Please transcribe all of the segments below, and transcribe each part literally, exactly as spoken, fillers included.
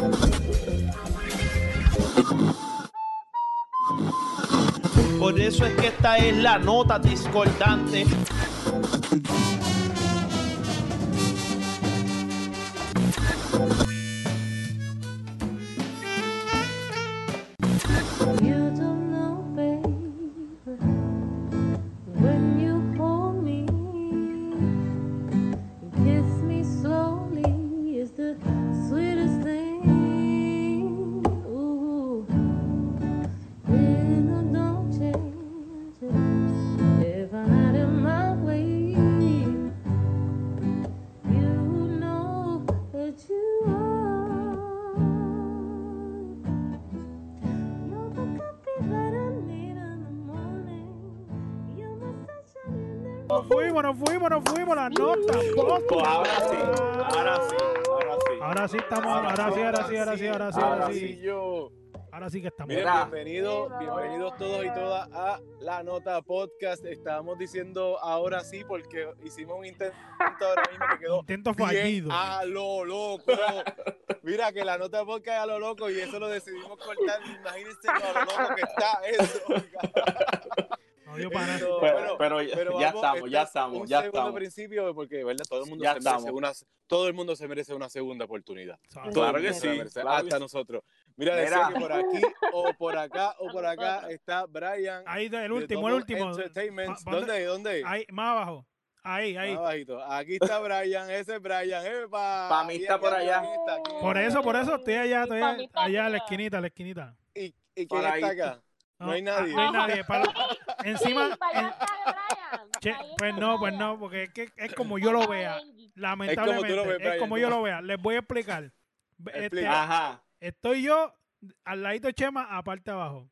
Por eso es que esta es la nota discordante. Nos fuimos, nos fuimos, nos fuimos, las notas. Pues ahora sí, ahora sí, ahora sí. Ahora sí estamos, ahora sí, ahora sí, ahora sí, ahora sí, ahora sí. yo. Ahora sí que estamos. Miren, bienvenidos, bienvenidos todos y todas a La Nota Podcast. Estábamos diciendo ahora sí porque hicimos un intento ahora mismo que quedó Intento bien fallido. a lo loco. Mira que La Nota Podcast es a lo loco y eso lo decidimos cortar. Imagínense lo a lo loco que está eso. No dio para Esto, Pero, bueno, pero ya, pero ya vamos, estamos, este ya es estamos, un ya segundo estamos. principio porque verdad todo el mundo Ya se merece estamos. una todo el mundo se merece una segunda oportunidad. Claro Todo el que mundo se la sí, merece, claro que hasta sí. nosotros. Mira, Mira. decía que por aquí o por acá o por acá está Brian. Ahí, el de último, el Double último. Entertainment. Pa- pa- ¿Dónde? ¿Dónde? Ahí, más abajo. Ahí, ahí. Más abajito. Aquí está Brian, ese es Brian. ¡Epa! Pa' mí Y está aquí por está, allá. ¿quién está? ¿Quién Por está? eso, por eso estoy allá, estoy Pa' allá, mí está allá a la arriba. esquinita, a la esquinita. ¿Y, y quién Por ahí. está acá? No hay nadie. No hay nadie. Para, encima. Sí, para allá en- está Brian. che, Para allá pues está no, pues Brian. no, porque es que es como yo lo vea. Lamentablemente, Es como tú lo ves, es Brian, como yo ¿cómo? lo vea. Les voy a explicar. Este, Explica. Ajá, estoy yo al ladito de Chema, aparte abajo.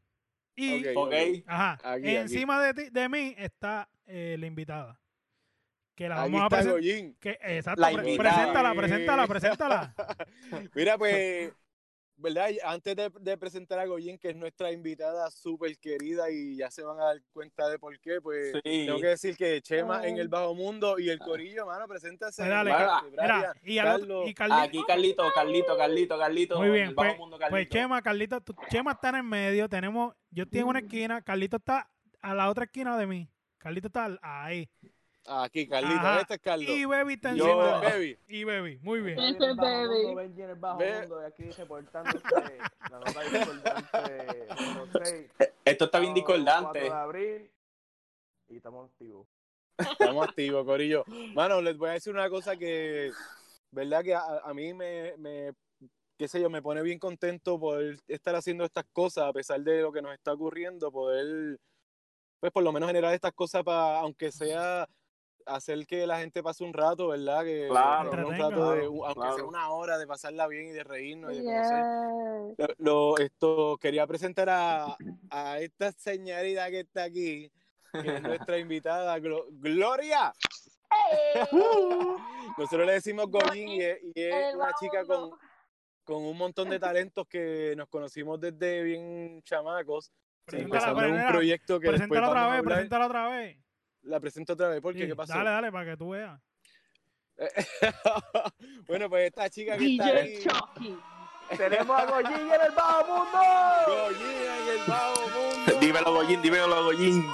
Y, Ok. ok. ajá, Aquí, encima de ti, de mí está eh, la invitada. Que la Aquí vamos a está presentar. Goyín. Que, exacto, La pre- invitada. preséntala, preséntala, preséntala. Mira, pues, ¿verdad? Antes de, de presentar a Goyín, que es nuestra invitada súper querida y ya se van a dar cuenta de por qué, pues Sí. tengo que decir que Chema Ay. en el Bajo Mundo y el Corillo, mano, preséntase. Pues dale, Mira, Car- Brian, mira, y, al otro- Carlos. y Carlito. Aquí Carlito, Carlito, Carlito, Carlito. Muy en bien, el bajo pues, mundo, pues Carlito. Chema, Carlito, tú- Chema está en el medio, tenemos, yo estoy en una esquina, Carlito está a la otra esquina de mí. Carlito está al- ahí. Aquí, Carlito, Ajá. este es Carlos. Y Baby está Yo- encima de él. Baby. Y Baby, muy bien. Ese Benji en el bajo baby. mundo, Benji en el bajo Ve- mundo, y aquí reportándose la nota discordante número seis. Esto está bien Sábado discordante. cuatro de abril y estamos activos. Estamos activos, Corillo. Mano, les voy a decir una cosa que, verdad que a, a mí me, me, qué sé yo, me pone bien contento poder estar haciendo estas cosas, a pesar de lo que nos está ocurriendo, poder, pues por lo menos generar estas cosas para, aunque sea hacer que la gente pase un rato, ¿verdad? Que Claro, tenga un entretenga. rato de, Claro, aunque claro. sea una hora de pasarla bien y de reírnos y de conocer. Yes. Lo, esto, quería presentar a, a esta señorita que está aquí, que es nuestra invitada, Glo- Gloria. Hey. Nosotros le decimos Goyín y es, y es El una bajo chica mundo. con, con un montón de talentos que nos conocimos desde bien chamacos. Preséntala, Empezando en un preséntala, proyecto que después Preséntala vamos otra a vez, hablar. preséntala otra vez. La presento otra vez, ¿por qué? Sí, ¿Qué pasó? Dale, dale, para que tú veas. Bueno, pues esta chica que está D J aquí, Chucky. ¡Tenemos a Goyín en el bajo mundo! Goyín en el bajo mundo. Dímelo, Goyín, dímelo, Goyín.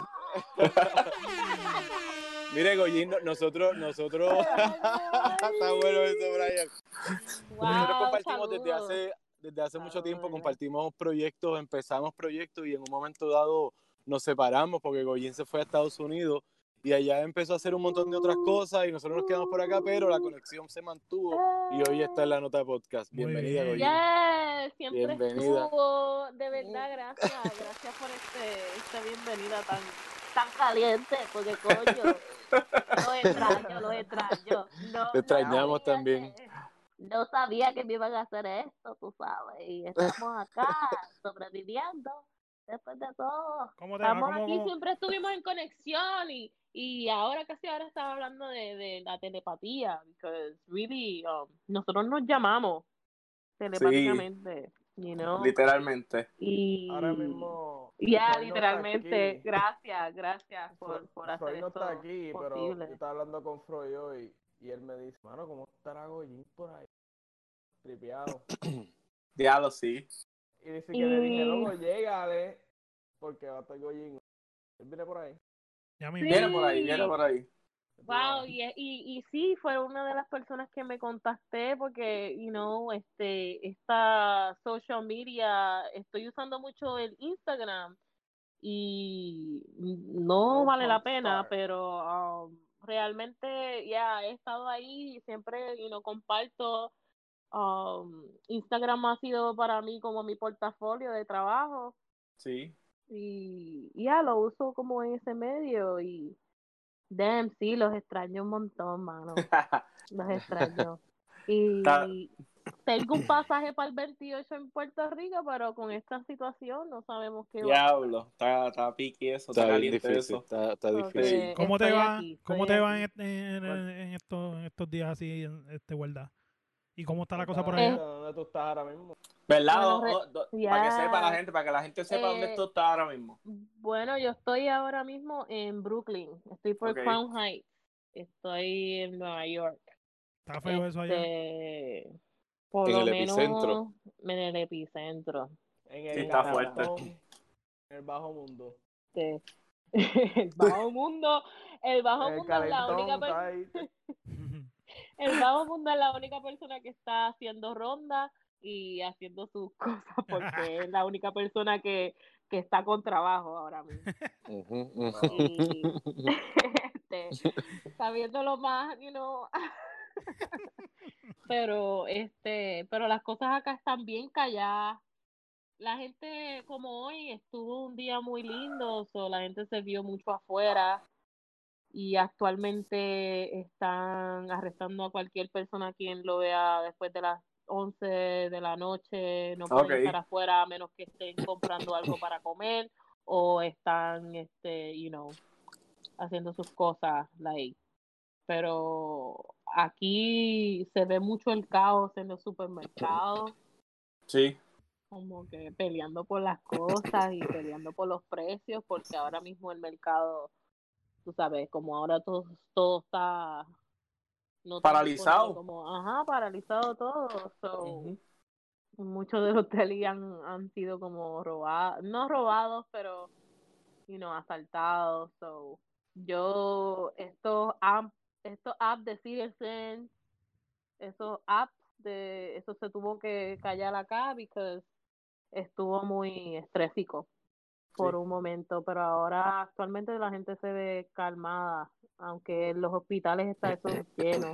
Mire, Goyín, no- nosotros, nosotros, está bueno eso, Brian. Nosotros Wow, compartimos desde saludos. hace, desde hace mucho tiempo, Saludos. compartimos proyectos, empezamos proyectos y en un momento dado nos separamos porque Goyín se fue a Estados Unidos y allá empezó a hacer un montón de otras cosas y nosotros nos quedamos por acá, pero la conexión se mantuvo y hoy está en La Nota Podcast. Muy Bienvenida, bien. Goyín. Yes, siempre Bienvenida. estuvo. De verdad, gracias. Gracias por este, esta bienvenida tan, tan caliente, porque coño, lo extraño, lo extraño. No, Te extrañamos no sabía también. que- no sabía que me iban a hacer esto, tú sabes, y estamos acá sobreviviendo después de todo. ¿Cómo te va? Estamos ¿Cómo, aquí, cómo? siempre estuvimos en conexión y, y ahora casi ahora estaba hablando de, de la telepatía, because really, um, nosotros nos llamamos telepáticamente, you know, Literalmente. y Ahora mismo. ya Freud no está literalmente, aquí. gracias, gracias por, Fre- por hacer Freud no esto está aquí, pero yo posible. estaba hablando con Freud hoy y él me dice, mano, ¿cómo estará Goyín por ahí? tripeado. Diablo, sí. Y dice que le dije, Y- loco, llégale, porque va a estar Goyin. Él viene por ahí. Ya me Sí. Viene por ahí, viene por ahí. Wow, y, y, y sí, fue una de las personas que me contacté porque, you know, este, esta social media, estoy usando mucho el Instagram y no No vale la punk pena, star. pero um, realmente ya he estado ahí y siempre, you know, comparto. Um, Instagram ha sido para mí como mi portafolio de trabajo Sí. y ya lo uso como en ese medio y damn, sí, los extraño un montón, mano. Los extraño. Está- Y tengo un pasaje para el veintiocho en Puerto Rico, pero con esta situación no sabemos qué va a pasar. Diablo, está, está piqui eso, está, Está bien caliente difícil, eso. está, está Porque difícil. ¿Cómo te estoy va? aquí, ¿Cómo estoy te va en, aquí. est- en, en- en estos, en estos días así, en este verdad? ¿Y cómo está la cosa por Cuéntame, allá? gente, ¿dónde tú estás ahora mismo? ¿Verdad? Bueno, O- re- o- do- Para que sepa la ya, gente, para que la gente sepa dónde eh, tú estás ahora mismo. bueno, yo estoy ahora mismo en Brooklyn, estoy por Ok. Crown Heights, estoy en Nueva York. ¿Está feo eso allá? Este, por En lo el menos epicentro. en el epicentro. En Sí, el está fuerte. calentón, en el bajo mundo. Este, el bajo mundo, el bajo En el mundo es la única calentón, está persona, ahí. el bajo mundo es la única persona que está haciendo ronda y haciendo sus cosas porque es la única persona que, que está con trabajo ahora mismo. Ujú, ujú. Wow. Y este, está viendo lo más, you know, pero este, pero las cosas acá están bien calladas. La gente como hoy estuvo un día muy lindo, so, la gente se vio mucho afuera y actualmente están arrestando a cualquier persona quien lo vea después de las once de la noche, no pueden Ok. estar afuera a menos que estén comprando algo para comer o están, este, you know, haciendo sus cosas, like. Pero aquí se ve mucho el caos en los supermercados, Sí. como que peleando por las cosas y peleando por los precios, porque ahora mismo el mercado, tú sabes, como ahora todo, todo está no tan disponible Paralizado. como, ajá, paralizado todo. So, Ujú. muchos de los delis han, han sido como robados, no robados, pero, you know, asaltados. So, yo, estos apps, estos apps de Citizen, esos apps de, eso se tuvo que callar acá porque estuvo muy estrésico por Sí. un momento, pero ahora actualmente la gente se ve calmada, aunque los hospitales están esos llenos.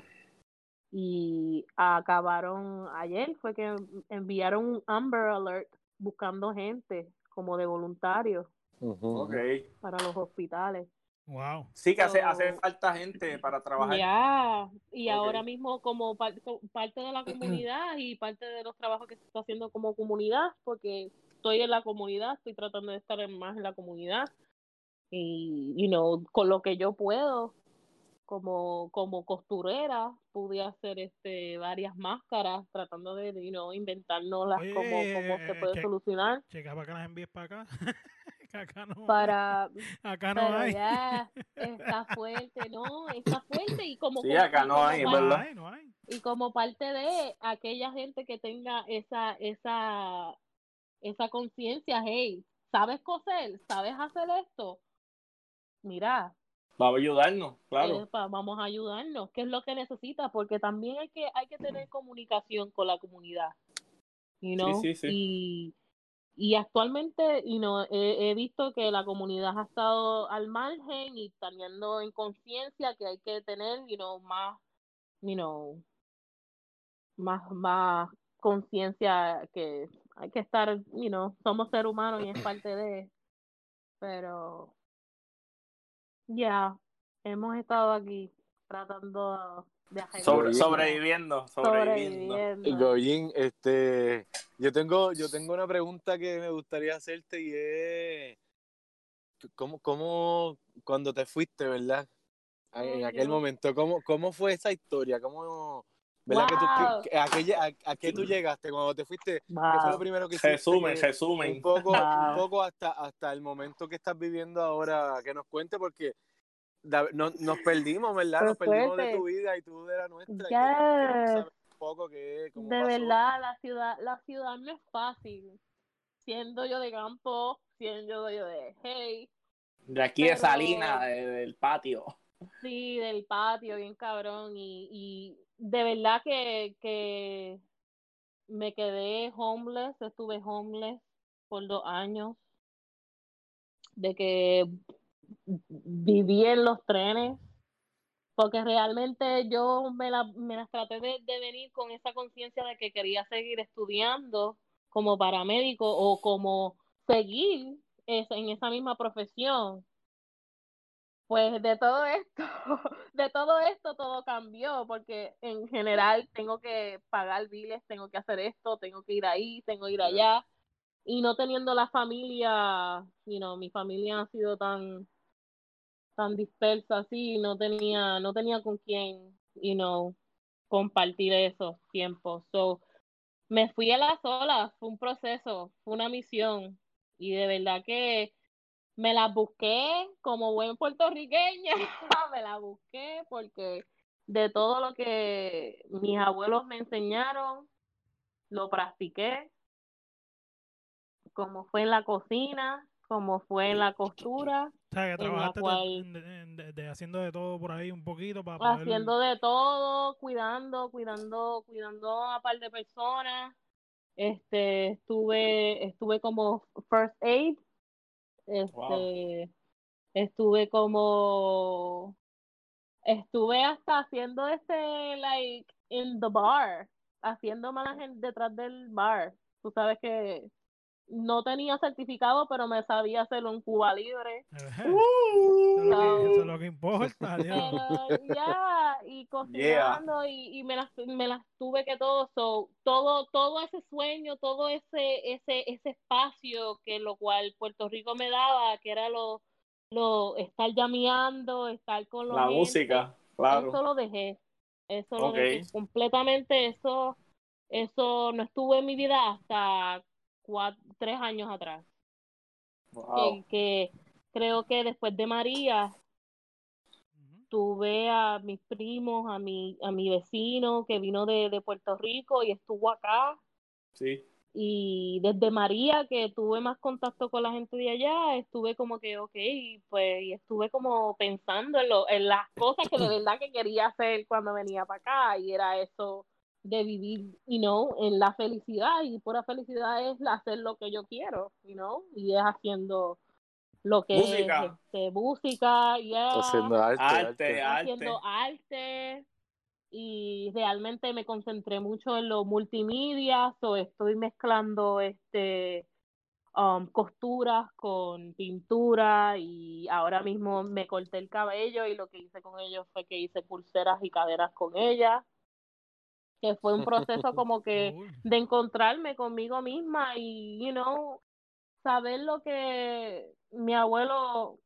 Y acabaron ayer, fue que enviaron un Amber Alert buscando gente como de voluntarios Ujú, Ok. ujú. para los hospitales. Wow. Sí que hace, So, hace falta gente para trabajar. ya, y Ok. ahora mismo como par- co- parte de la comunidad y parte de los trabajos que se está haciendo como comunidad, porque estoy en la comunidad, estoy tratando de estar en- más en la comunidad y, you know, con lo que yo puedo, como, como costurera, pude hacer este varias máscaras, tratando de, you know, inventárnoslas Oye, cómo, cómo se eh, puede che- solucionar checa para que las envíes para acá. Que acá no hay. para, Acá no pero hay. ya está fuerte, ¿no? Está fuerte y como, Sí, como- acá y no como hay, es No parte verdad. hay, no hay. y como parte de aquella gente que tenga esa esa esa conciencia, hey, ¿sabes coser? ¿Sabes hacer esto? Mira, Va a ayudarnos, claro. eh, pa- vamos a ayudarnos, ¿qué es lo que necesitas? Porque también hay que hay que tener comunicación con la comunidad, you Sí, know, sí, sí. y y actualmente, you know, he, he visto que la comunidad ha estado al margen y teniendo en conciencia que hay que tener, you know, más, you know, más, más conciencia que hay que estar, you know, somos seres humanos y es parte de, pero ya, hemos estado aquí tratando de arreglar Sobre, Goyin, las cosas, sobreviviendo, sobreviviendo. sobreviviendo. Goyin, este, yo tengo, yo tengo una pregunta que me gustaría hacerte y es, ¿cómo, cómo, cuando te fuiste, verdad? Oh, En aquel Dios. momento, ¿cómo, cómo fue esa historia? ¿Cómo, verdad que tú, Wow, que- que- a, qué, lle- a, a qué tú llegaste cuando te fuiste? ¿Qué fue lo wow, primero que hiciste? Resumen, Que un resumen. poco, un wow. poco hasta, hasta el momento que estás viviendo ahora, que nos cuente, porque da- no- nos perdimos, ¿verdad? Nos Por perdimos de tu suerte, vida y tú de la nuestra y queremos, queremos yes, saber. poco que cómo De pasó. verdad, la ciudad, la ciudad no es fácil. Siendo yo de campo, siendo yo de hey, De aquí de pero Salina, de- del patio. sí, del patio, bien cabrón. Y, y de verdad que, que me quedé homeless, estuve homeless por dos años, de que viví en los trenes, porque realmente yo me, la, me las traté de, de venir con esa conciencia de que quería seguir estudiando como paramédico o como seguir es- en esa misma profesión. Pues de todo esto, de todo esto todo cambió, porque en general tengo que pagar biles, tengo que hacer esto, tengo que ir ahí, tengo que ir allá, y no teniendo la familia, you know, mi familia ha sido tan tan dispersa así, no tenía, no tenía con quién, you know, compartir esos tiempos. So, me fui a la sola, fue un proceso, fue una misión, y de verdad que me la busqué como buen puertorriqueña, me la busqué porque de todo lo que mis abuelos me enseñaron, lo practiqué, como fue en la cocina, como fue en la costura, O sea, que en la trabajaste de, cual de- de- de haciendo de todo por ahí un poquito para poder... haciendo de todo, cuidando, cuidando, cuidando a un par de personas. Este, estuve, estuve como first aid, Wow. este, estuve como, estuve hasta haciendo este, like, in the bar, haciendo manejo detrás del bar. Tú sabes que no tenía certificado, pero me sabía hacerlo en Cuba Libre. Ejé, eso, es lo que, eso es So, lo que importa, Dios. pero ya, y Yeah. cocinando, y, y me las, me las tuve que todo, so, todo, todo ese sueño, todo ese, ese, ese espacio que lo cual Puerto Rico me daba, que era lo, lo, estar llameando, estar con la La gente, música, claro. eso lo dejé, eso lo Ok. dejé completamente, eso, eso no estuvo en mi vida hasta cuatro, tres años atrás, Wow. que, que creo que después de María Ujú. tuve a mis primos, a mi, a mi vecino que vino de, de Puerto Rico y estuvo acá. Sí. Y desde María, que tuve más contacto con la gente de allá, estuve como que, ok, pues, y estuve como pensando en, lo, en las cosas que de verdad que quería hacer cuando venía para acá, y era eso de vivir, you know, en la felicidad, y pura felicidad es hacer lo que yo quiero, you know, y es haciendo lo que es Música, este, música, ya Haciendo arte, arte, arte. haciendo arte. arte, y realmente me concentré mucho en lo multimedia, so estoy mezclando este um, costuras con pintura, y ahora mismo me corté el cabello y lo que hice con ellos fue que hice pulseras y caderas con ella, que fue un proceso como que Cool. de encontrarme conmigo misma y, you know, saber lo que mi abuelo,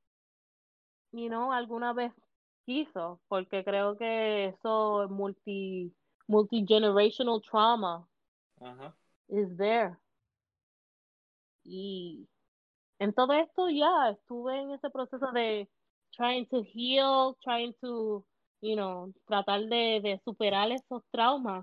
you know, alguna vez quiso, porque creo que eso es multi, multi-generational trauma Ajá. is there. Y en todo esto ya estuve en ese proceso de trying to heal, trying to, you know, tratar de, de superar esos traumas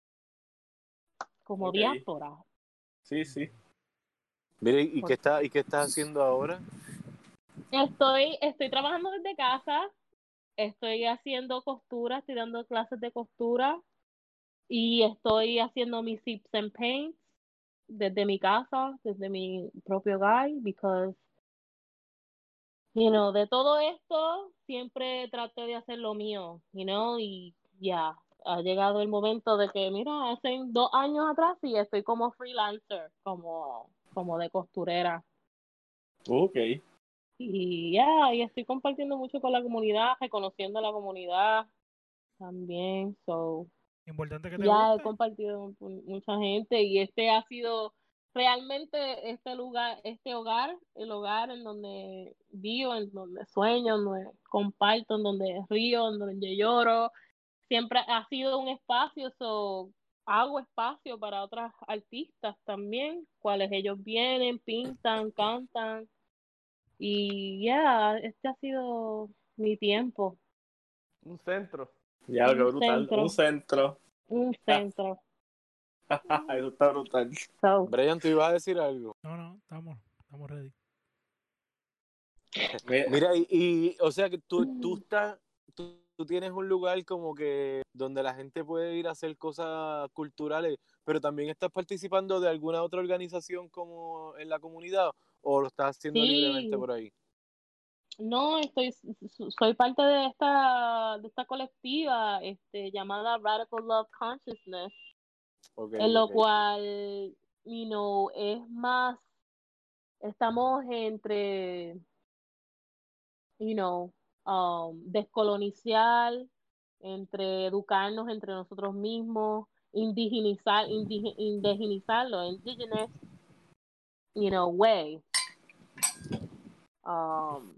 como Ok. diáspora. Sí, sí. Mire, ¿y qué Porque está, y qué estás haciendo ahora? estoy, estoy trabajando desde casa, estoy haciendo costura, estoy dando clases de costura, y estoy haciendo mis sips and paints desde mi casa, desde mi propio hogar, because, you know, de todo esto siempre traté de hacer lo mío, you know, y ya, ha llegado el momento de que, mira, hace dos años atrás y estoy como freelancer, como, como de costurera. Ok. Y ya, y estoy compartiendo mucho con la comunidad, reconociendo a la comunidad también, so... Importante que te Ya he guste. compartido con mucha gente, y este ha sido realmente este lugar, este hogar, el hogar en donde vivo, en donde sueño, en donde comparto, en donde río, en donde lloro. Siempre ha sido un espacio, so hago espacio para otras artistas también, cuales ellos vienen, pintan, cantan, y ya, este ha sido mi tiempo, Un centro. Ya, qué un brutal. Un centro. centro. un centro. Eso está brutal. So, Brian, tú ibas a decir algo. No, no, estamos, estamos ready. Mira, Mira, y, y, o sea que tú, tú estás, tú, tú tienes un lugar como que donde la gente puede ir a hacer cosas culturales, pero también estás participando de alguna otra organización como en la comunidad, o lo estás haciendo libremente sí, por ahí. no, estoy, soy parte de esta, de esta colectiva, este, llamada Radical Love Consciousness, Ok, en lo ok. cual, you know, es más, estamos entre, you know, um, descolonizar, entre educarnos entre nosotros mismos, indigenizar, indige- indigenizarlo, indigenous, you know, way. Um,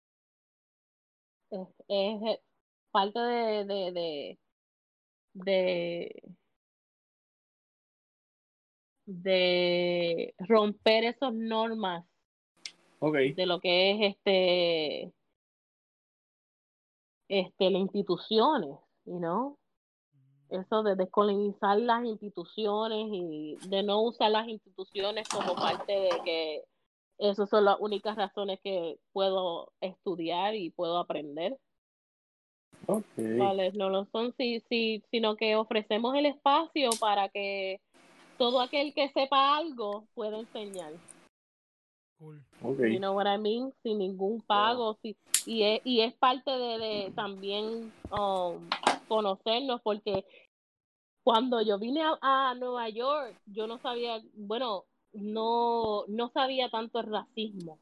es, es parte de, de, de, de, de romper esas normas ok. de lo que es este, este, las instituciones, you know, eso de descolonizar las instituciones y de no usar las instituciones como parte de que esas son las únicas razones que puedo estudiar y puedo aprender. Ok. Vale, no lo son, sí, sí, sino que ofrecemos el espacio para que todo aquel que sepa algo pueda enseñar. Cool. Ok. You know what I mean? Sin ningún pago, sí. Y es, y es parte de, de también um, conocernos, porque cuando yo vine a, a Nueva York, yo no sabía, bueno, no, no sabía tanto el racismo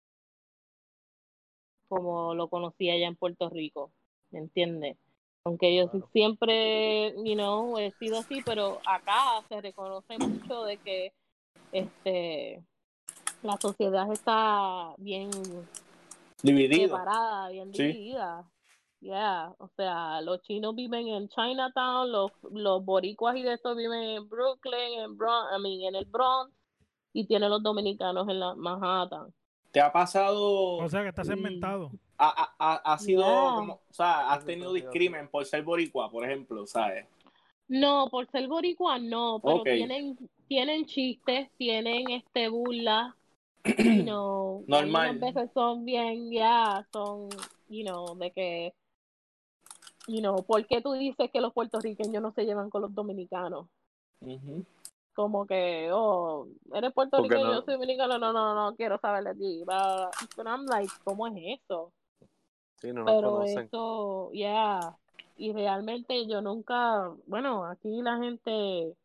como lo conocía allá en Puerto Rico, ¿me entiendes? Aunque yo sí Claro. siempre, you know, he sido así, pero acá se reconoce mucho de que este la sociedad está bien Dividido. separada, bien Sí. dividida. Yeah, o sea, los chinos viven en Chinatown, los, los boricuas y de estos viven en Brooklyn, en Bronx, I mean, en el Bronx, y tienen los dominicanos en la Manhattan. ¿Te ha pasado, O sea que está Y, segmentado. ha, ha- ha- ha sido yeah. como, o sea, has Sí, tenido siempre ha sido así. discrimen por ser boricua, por ejemplo, ¿sabes? No, por ser boricua no, pero Ok. tienen, tienen chistes, tienen este burlas, you know, algunas Normal. veces son bien, ya, son, you know, de que, you know, ¿por qué tú dices que los puertorriqueños no se llevan con los dominicanos? Ujú. Como que, oh, eres Porque puertorriqueño, yo no, soy dominicano, no, no, no, quiero saber de ti, bla, bla. But I'm like, ¿cómo es eso? sí, no nos Pero conocen. eso, yeah, y realmente yo nunca, bueno, aquí la gente,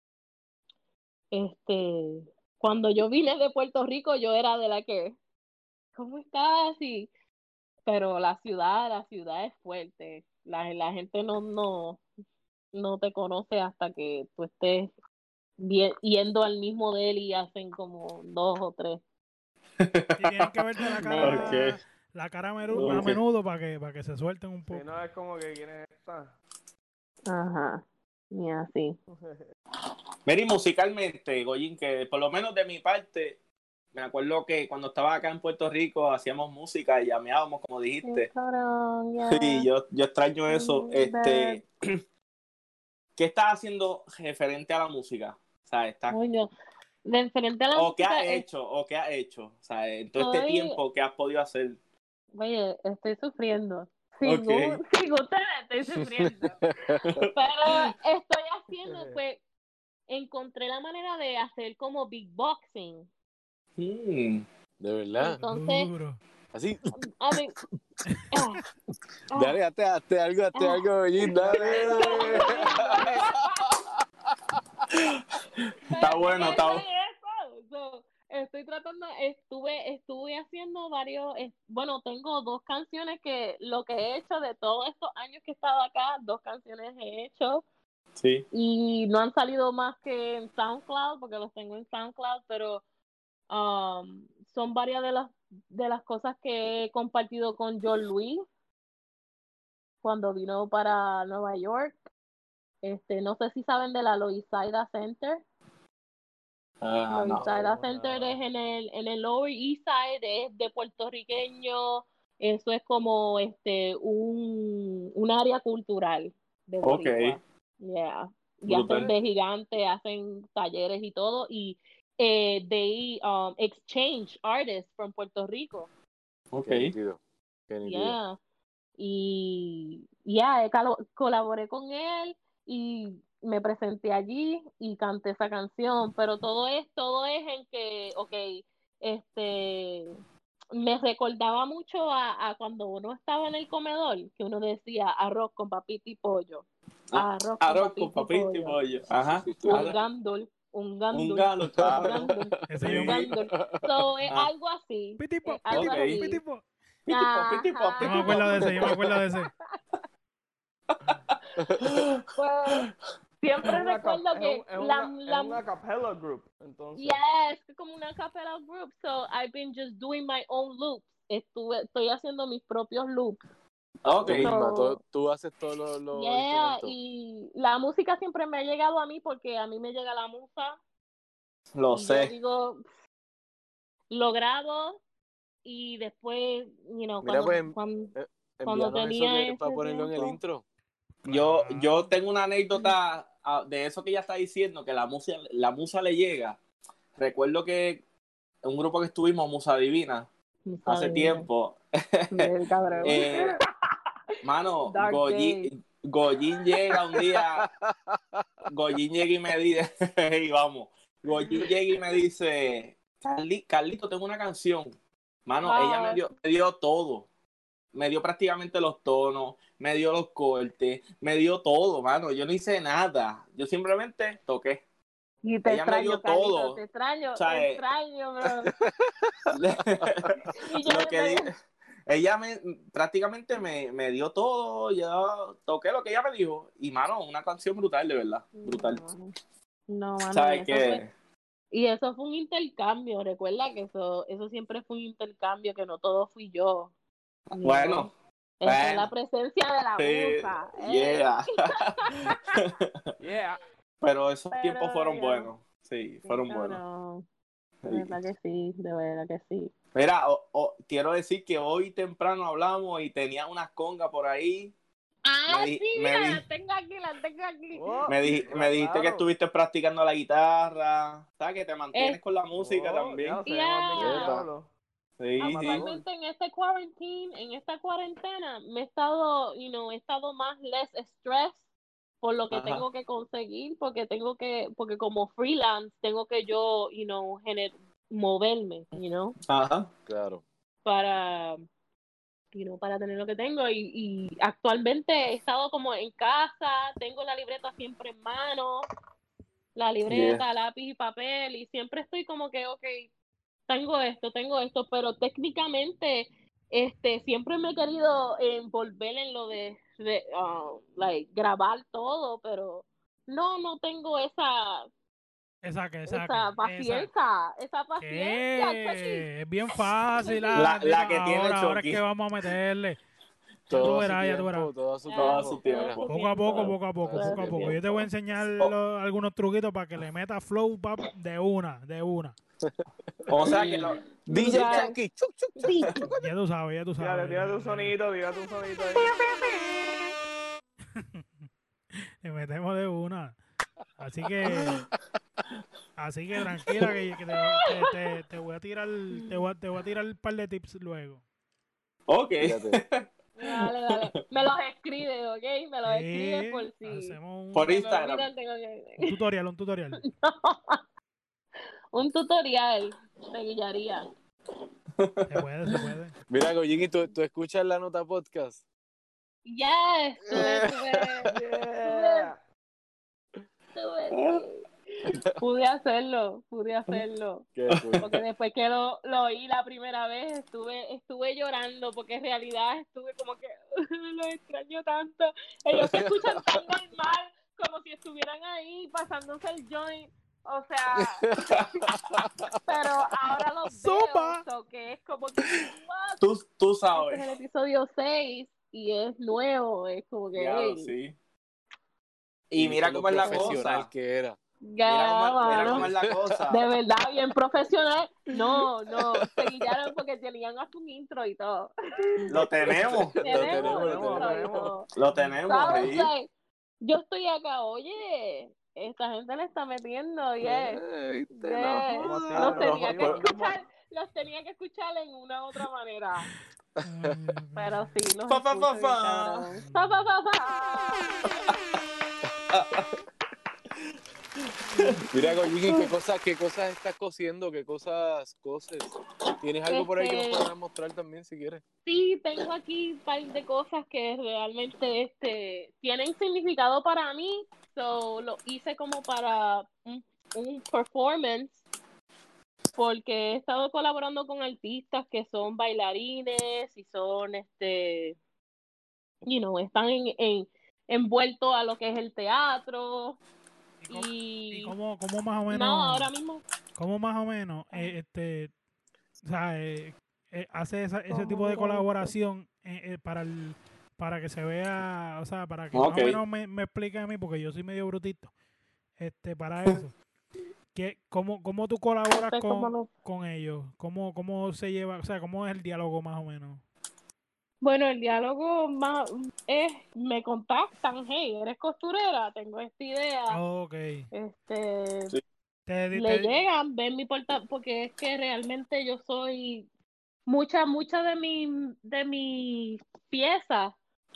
este, cuando yo vine de Puerto Rico, yo era de la que, ¿cómo estás? Y, pero la ciudad, la ciudad es fuerte, la, la gente no, no, no te conoce hasta que tú estés vie- yendo al mismo de él y hacen como dos o tres. Sí, tienen que verte la cara, Ok. la cara a menudo, a Ok. menudo para que, para que se suelten un Si poco. no es como que quién está. Ajá, y así. Mira, y musicalmente, Goyin, que por lo menos de mi parte, me acuerdo que cuando estaba acá en Puerto Rico hacíamos música y llameábamos, como Qué dijiste. cabrón, Y ya. yo, yo extraño eso. Mm, Este, ¿qué estás haciendo referente a la música? O sea, ¿estás, coño, de frente a la o qué has música hecho, o qué has hecho? O sea, en todo este estoy, tiempo, ¿qué has podido hacer? oye, estoy sufriendo. Sin, Ok. un- sin ustedes estoy sufriendo. Pero estoy haciendo, pues, encontré la manera de hacer como beatboxing. Hmm. De verdad. Entonces, Duro. Así, a mí, ah, ah, dale, hazte, hazte algo, hazte ah. algo, Bellín, dale. Está bueno, ¿Qué está es bueno. eso? So, estoy tratando, estuve, estuve haciendo varios, es- bueno, tengo dos canciones que lo que he hecho de todos estos años que he estado acá, dos canciones he hecho Sí. y no han salido más que en SoundCloud porque los tengo en SoundCloud, pero um, son varias de las de las cosas que he compartido con John Luis cuando vino para Nueva York. Este, no sé si saben de la Loisaida Center. Ah, no. Loisaida No, Center es nada. en el, en el Lower East Side, es de puertorriqueño, eso es como este un, un área cultural de Ok. Boricua. Yeah. Y Brutal. hacen de gigante, hacen talleres y todo. Y eh, they um, exchange artists from Puerto Rico. Ok. Qué nítido. Qué nítido. Yeah. Y ya, yeah, colaboré con él y me presenté allí y canté esa canción, pero todo es, todo es en que, ok, este, me recordaba mucho a, a cuando uno estaba en el comedor, que uno decía arroz con papita y pollo, Ah, arroz con Arroz papita con y papita y pollo, pollo. Ajá. un Arroz- gándol, un Un gándol, galo, un claro. gándol, Ese Sí. yo un me, gándol. So, es Ah. algo así, pitipo, es algo Ok. pitipo, así. pitipo. Pitipo, pitipo, Ajá. Yo me acuerdo de ese, yo me acuerdo de ese. Pues, siempre Es una, cap- recuerdo es que un- es la, una, es la una capella group, entonces. yes, es como una capella group, so I've been just doing my own loops. Estuve, estoy haciendo mis propios loops. Ok. Tú misma, So, tú, tú haces todos los, los yeah, instrumentos. y la música siempre me ha llegado a mí porque a mí me llega la musa Lo y yo sé. digo, lo grabo y después, you know, Mira, cuando, pues, cuando, eh, cuando envíanos eso tenía que, para ese ponerlo en el tiempo. intro. Yo, Claro. yo tengo una anécdota ah, de eso que ella está diciendo, que la musa, la musa le llega. Recuerdo que un grupo que estuvimos, Musa Divina, Musa hace divina. tiempo, Bien, cabrón. eh, mano, Dark Goyi- days. Goyín llega un día, Goyín llega y me dice, y vamos, Goyín llega y me dice, Carli, Carlito, tengo una canción. Mano, Wow. ella me dio, me dio todo. Me dio prácticamente los tonos, me dio los cortes, me dio todo, mano. Yo no hice nada. Yo simplemente toqué. Y te Ella me dio extraño, Carlito, todo. te extraño, O sea, te eh, extraño, bro. Y yo lo que me- di- ella me prácticamente me, me dio todo. Yo toqué lo que ella me dijo. Y, mano, una canción brutal, de verdad. Brutal. No, no, mano, y ¿Sabes eso fue, qué? y eso fue un intercambio, recuerda que eso, eso siempre fue un intercambio, que no todo fui yo. you Bueno, know. Esa es la bueno. presencia de la Sí, musa. ¿eh? yeah. Yeah. Pero esos Pero, tiempos fueron ya. buenos. Sí, Sí, fueron buenos. cabrón. De Sí. verdad que sí, de verdad que sí. Mira, o- o- quiero decir que hoy temprano hablamos y tenía unas congas por ahí. Ah, Me di- sí, me mira, di- la tengo aquí, la tengo aquí. Oh, Me, di- claro, me dijiste que claro. estuviste practicando la guitarra. ¿Sabes? Que te mantienes Es- con la música Oh, también. ya, se ve más bien que el Yeah. diablo. Sí, sí. Actualmente en este quarantine, en esta cuarentena, me he estado, you know, he estado más less stress por lo que Ajá. tengo que conseguir, porque tengo que, porque como freelance tengo que yo, you know, gener- moverme, you know, Ajá. Claro. para, you know, para tener lo que tengo y, y actualmente he estado como en casa, tengo la libreta siempre en mano, la libreta, lápiz y papel y siempre estoy como que, ok, tengo esto, tengo esto, pero técnicamente este siempre me he querido envolver en lo de, de uh, like, grabar todo, pero no, no tengo esa Esa que, esa, esa que, esa. paciencia, esa paciencia, Chucky. ¿Qué? Es bien fácil, La- ah, la bendito. que tiene ahora, ahora es Chucky. que vamos a meterle. Ya tú Todo a su verás, ya tú tiempo, verás. todo a su Ya, Todo a tiempo. su tiempo. todo Poco a poco, tiempo, poco a poco, todo a poco a su poco. Yo te voy a enseñar Oh. lo- algunos truquitos para que le meta flow pap, de una, de una. O sea que lo, D J Ya. Chucky. Chuc, chuc, chuc. Sí. Ya tú sabes, ya tú Tírate, sabes. tírate un Le- sonito, tírate un sonito ahí. Le metemos de una. Así que, así que tranquila que, que te, te- te- te voy a tirar, te voy a, te voy a tirar un par de tips luego. ok. Fíjate. Dale, dale. Me los escribe, ¿ok? Me los escribe Sí, por si hacemos un, Por se me Instagram. olvidan, tengo que- un tutorial, un tutorial. un tutorial de guillaría. Se puede, se puede. Mira, Goyín, ¿tú, tú escuchas la nota podcast? Yes, tuve, tuve, Yeah. tuve, tuve. Pude hacerlo, pude hacerlo. Qué cool. Porque después que lo, lo oí la primera vez, estuve estuve llorando, porque en realidad estuve como que los extraño tanto. Ellos se escuchan tan normal, como si estuvieran ahí pasándose el joint. O sea, pero ahora los ¡Sopa! veo, so que es como que, what? Tú, tú Este es sabes. el episodio seis y es nuevo, es como que, Ya, hey, sí. Y mira lo cómo es la profesional cosa. que era. ya, Mira cómo, mira mano. cómo es la cosa. De verdad, bien profesional. No, no, se guillaron porque tenían hasta un intro y todo. Lo tenemos. Lo Tenemos tenemos, un lo intro y tenemos. todo. Lo tenemos. ¿Sabes? Sí. Like, yo estoy acá, oye, esta gente le está metiendo, yes, Eh, viste, yes. no Vamos a jodas. tirar, Los tenía vamos que a tirar. escuchar, los tenía que escuchar en una u otra manera. Ay, Dios mío. Pero sí, los Fa, fa, fa, escucho bien, fa. cabrón. Fa, fa, fa, fa. Mira, Goyín, ¿qué cosas, qué cosas estás cosiendo? ¿Qué cosas coses? ¿Tienes algo por ahí que nos Este, puedas mostrar también si quieres? sí, tengo aquí un par de cosas que realmente este, tienen significado para mí. So, lo hice como para un, un performance porque he estado colaborando con artistas que son bailarines y son, este, you know, están en, en, envueltos a lo que es el teatro ¿Y cómo, y y cómo, cómo más o menos, no, ahora mismo cómo más o menos, eh, este, o sea, eh, eh, hace esa- ese ¿cómo tipo de mira esto? colaboración eh, eh, para el, para que se vea, o sea, para que Ok. más o menos me, me explique a mí, porque yo soy medio brutito, este, para eso. ¿Qué, cómo, ¿Cómo tú colaboras Este es como con, lo- con ellos? ¿Cómo, ¿Cómo se lleva, o sea, cómo es el diálogo más o menos? Bueno, el diálogo más es, me contactan, hey, ¿eres costurera? Tengo esta idea. Ok. Este, Sí. Te, le te- llegan, ven mi porta, porque es que realmente yo soy, muchas, muchas de mi, de mis piezas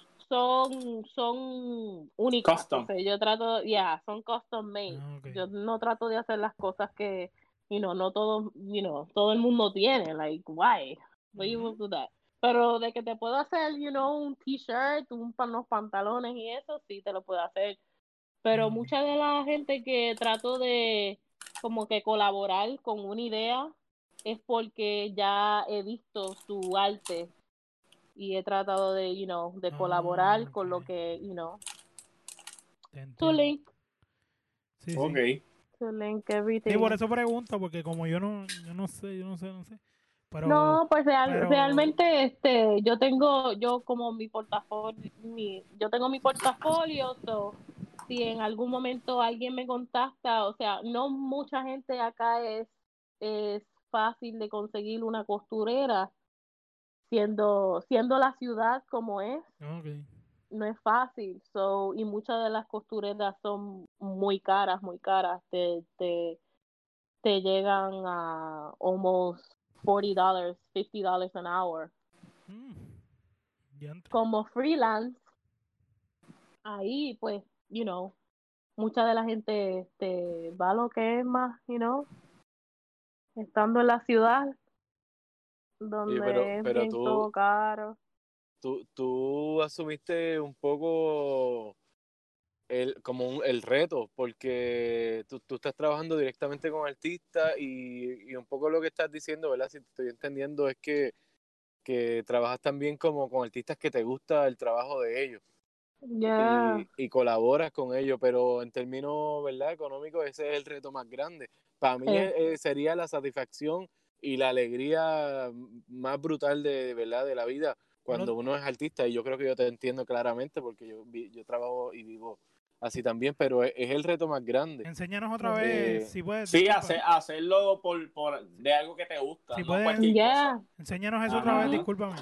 son, son únicas. Custom. O sea, yo trato, ya, son custom made. ah, ok. Yo no trato de hacer las cosas que, you know, no todo, you know, todo el mundo tiene. Like, why? Why you would do that? Pero de que te puedo hacer, you know, un t-shirt, un, pa- unos pantalones y eso, sí te lo puedo hacer. Pero Ok. mucha de la gente que trato de como que colaborar con una idea es porque ya he visto su arte y he tratado de, you know, de Ah, colaborar con lo ok. que, you know, Te to entiendo. link, Sí, sí. Ok. to link Sí, everything. por eso pregunto, porque como yo no, yo no sé, yo no sé, no sé. Pero, No, pues real, pero, realmente este, yo tengo, yo como mi portafolio, mi, yo tengo mi portafolio, so, si en algún momento alguien me contacta, o sea, no mucha gente acá es, es fácil de conseguir una costurera, siendo, siendo la ciudad como es, ok. no es fácil, so, y muchas de las costureras son muy caras, muy caras, te, te, te llegan a almost forty dollars, fifty dollars an hour. Mm, diantre. Como freelance, ahí pues, you know, mucha de la gente este, va a lo que es más, you know, estando en la ciudad, Oye, pero, donde es pero bien todo tú, caro. tú, tú asumiste un poco el, como un- el reto, porque tú, tú estás trabajando directamente con artistas y, y un poco lo que estás diciendo, ¿verdad? Si te estoy entendiendo es que, que trabajas también como con artistas que te gusta el trabajo de ellos Yeah, y, y colaboras con ellos, pero en términos, ¿verdad? Económicos ese es el reto más grande. Para mí eh, eh, sería la satisfacción y la alegría más brutal de, ¿verdad? De la vida cuando Pero uno es artista y yo creo que yo te entiendo claramente porque yo, vi- yo trabajo y vivo así también, pero es, es el reto más grande. enséñanos otra eh, vez, Eh, si puedes, Sí, disculpa. hacer, hacerlo por, por de algo que te gusta, Si no puedes, cualquier cosa. yeah. enséñanos eso otra vez, Ajá. Ujú. discúlpame.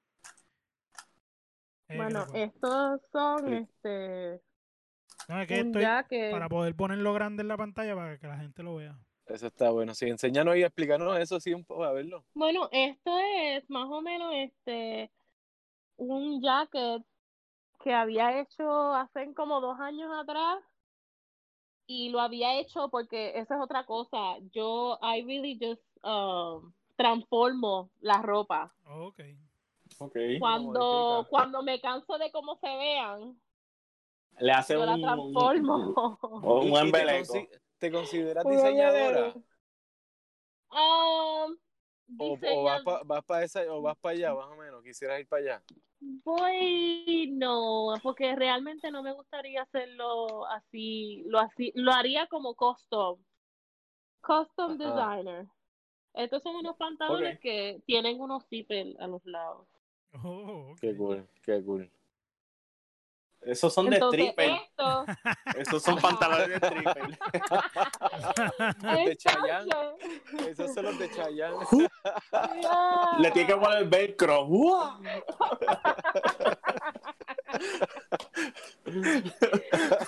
Eh, que te Bueno, pon- estos son sí, este No, es que un estoy jacket. para poder ponerlo grande en la pantalla para que la gente lo vea. eso está bueno. Sí, enséñanos y explícanos eso sí un poco, a verlo. Bueno, esto es más o menos este un jacket que había hecho hace como dos años atrás y lo había hecho porque esa es otra cosa. Yo, I really just um, transformo la ropa. Ok. Ok. Lo Cuando, modifica. cuando me canso de cómo se vean, Le hace yo la un, un, transformo. un ¿Y, y te, embeleco. consi- te consideras Un diseñadora? embeleco. Um, ¿O, o vas diseña, para vas pa esa, o vas para allá, más o menos? ¿Quisieras ir para allá? voy, no, porque realmente no me gustaría hacerlo así, lo así, lo haría como custom, custom Ajá. designer. Estos son unos Ok. pantalones que tienen unos zippers a los lados. Oh, ok. Qué cool, qué cool. Esos son de Entonces, stripper. esto, Esos son ajá. pantalones de stripper. Los de Chayanne. Entonces, Esos son los de Chayanne. Le tiene que yeah. poner velcro. ¡Uah!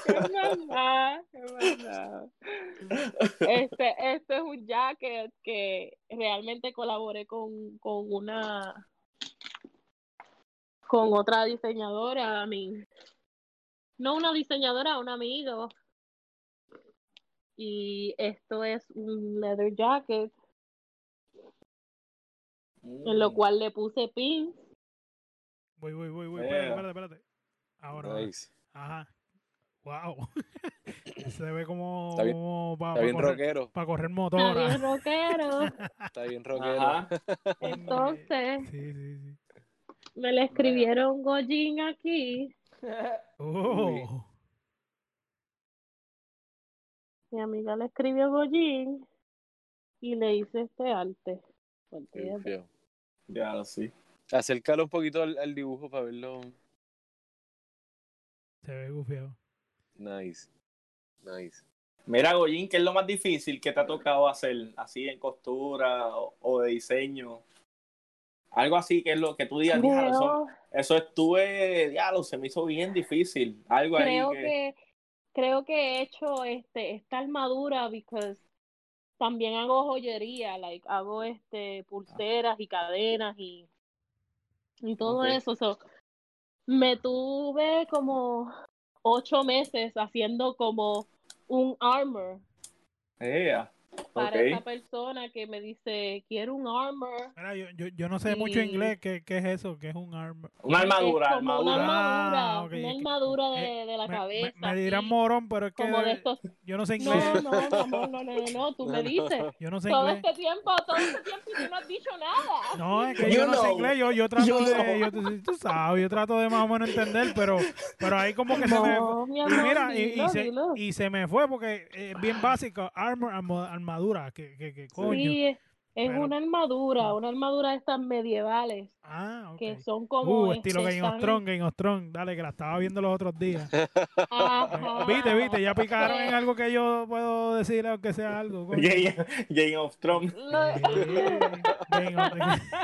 Este, este es un jacket que realmente colaboré con, con una con otra diseñadora, a mí, no una diseñadora, un amigo. Y esto es un leather jacket en lo Mm, cual le puse pins. Voy, voy, voy, voy. Yeah. Espérate, espérate, espérate. Ahora, ahora. Nice. Ajá. Wow. Se ve como, Está bien- como para Está bien correr, rockero. pa correr Está motora. bien rockero. Está bien rockero. Ajá. Entonces, Sí, sí, sí. me le escribieron Gojin aquí. Oh. Mi amiga le escribió Gojin y le hice este arte. Porque Qué feo. Ya lo sí. Acércalo un poquito al, al dibujo para verlo. Se ve gufiado. Nice. Nice. Mira, Goyin, ¿qué es lo más difícil que te ha tocado hacer? Así en costura o, o de diseño. Algo así que es lo que tú digas, diablo, eso, creo, eso estuve, diablo, se me hizo bien difícil. Algo ahí creo que. que creo que he hecho este esta armadura because también hago joyería, like hago este pulseras y cadenas y, y todo Ok. eso. So, me tuve como ocho meses haciendo como un armor Yeah. para Ok. esa persona que me dice, quiero un armor. Mira, yo, yo, yo no sé mucho Y inglés. ¿Qué, qué es eso? ¿Qué es un arm? Una es armadura, como una armadura. armadura, Ah, ok, una es que- armadura de, eh, de la me, me, cabeza, me dirán así, morón, pero es como de que estos. yo no sé inglés. No, no, mi amor, no, no, no, no, tú me No, no. dices. Yo no sé Todo inglés. este tiempo, todo este tiempo y tú no has dicho nada. No, es que You yo no sé know. inglés. Yo, yo trato You de, know. yo, tú tú sabes, yo trato de más o menos entender, pero, pero ahí como que se me fue. No, mi Y amor, mira, y, y dilo, se, dilo. y se me fue porque es bien básico, armor, armo- armadura, que, que, que coño. Sí, es es Pero, una armadura, una armadura de estas medievales, ah, ok. que son como, Uh, estilo este, Game of están, Thrones, Game of Thrones. Dale, que la estaba viendo los otros días. ajá, Viste, viste, ya picaron en pues, algo que yo puedo decir, aunque sea algo, coño. Game, Game of Thrones. lo- Eh, Game of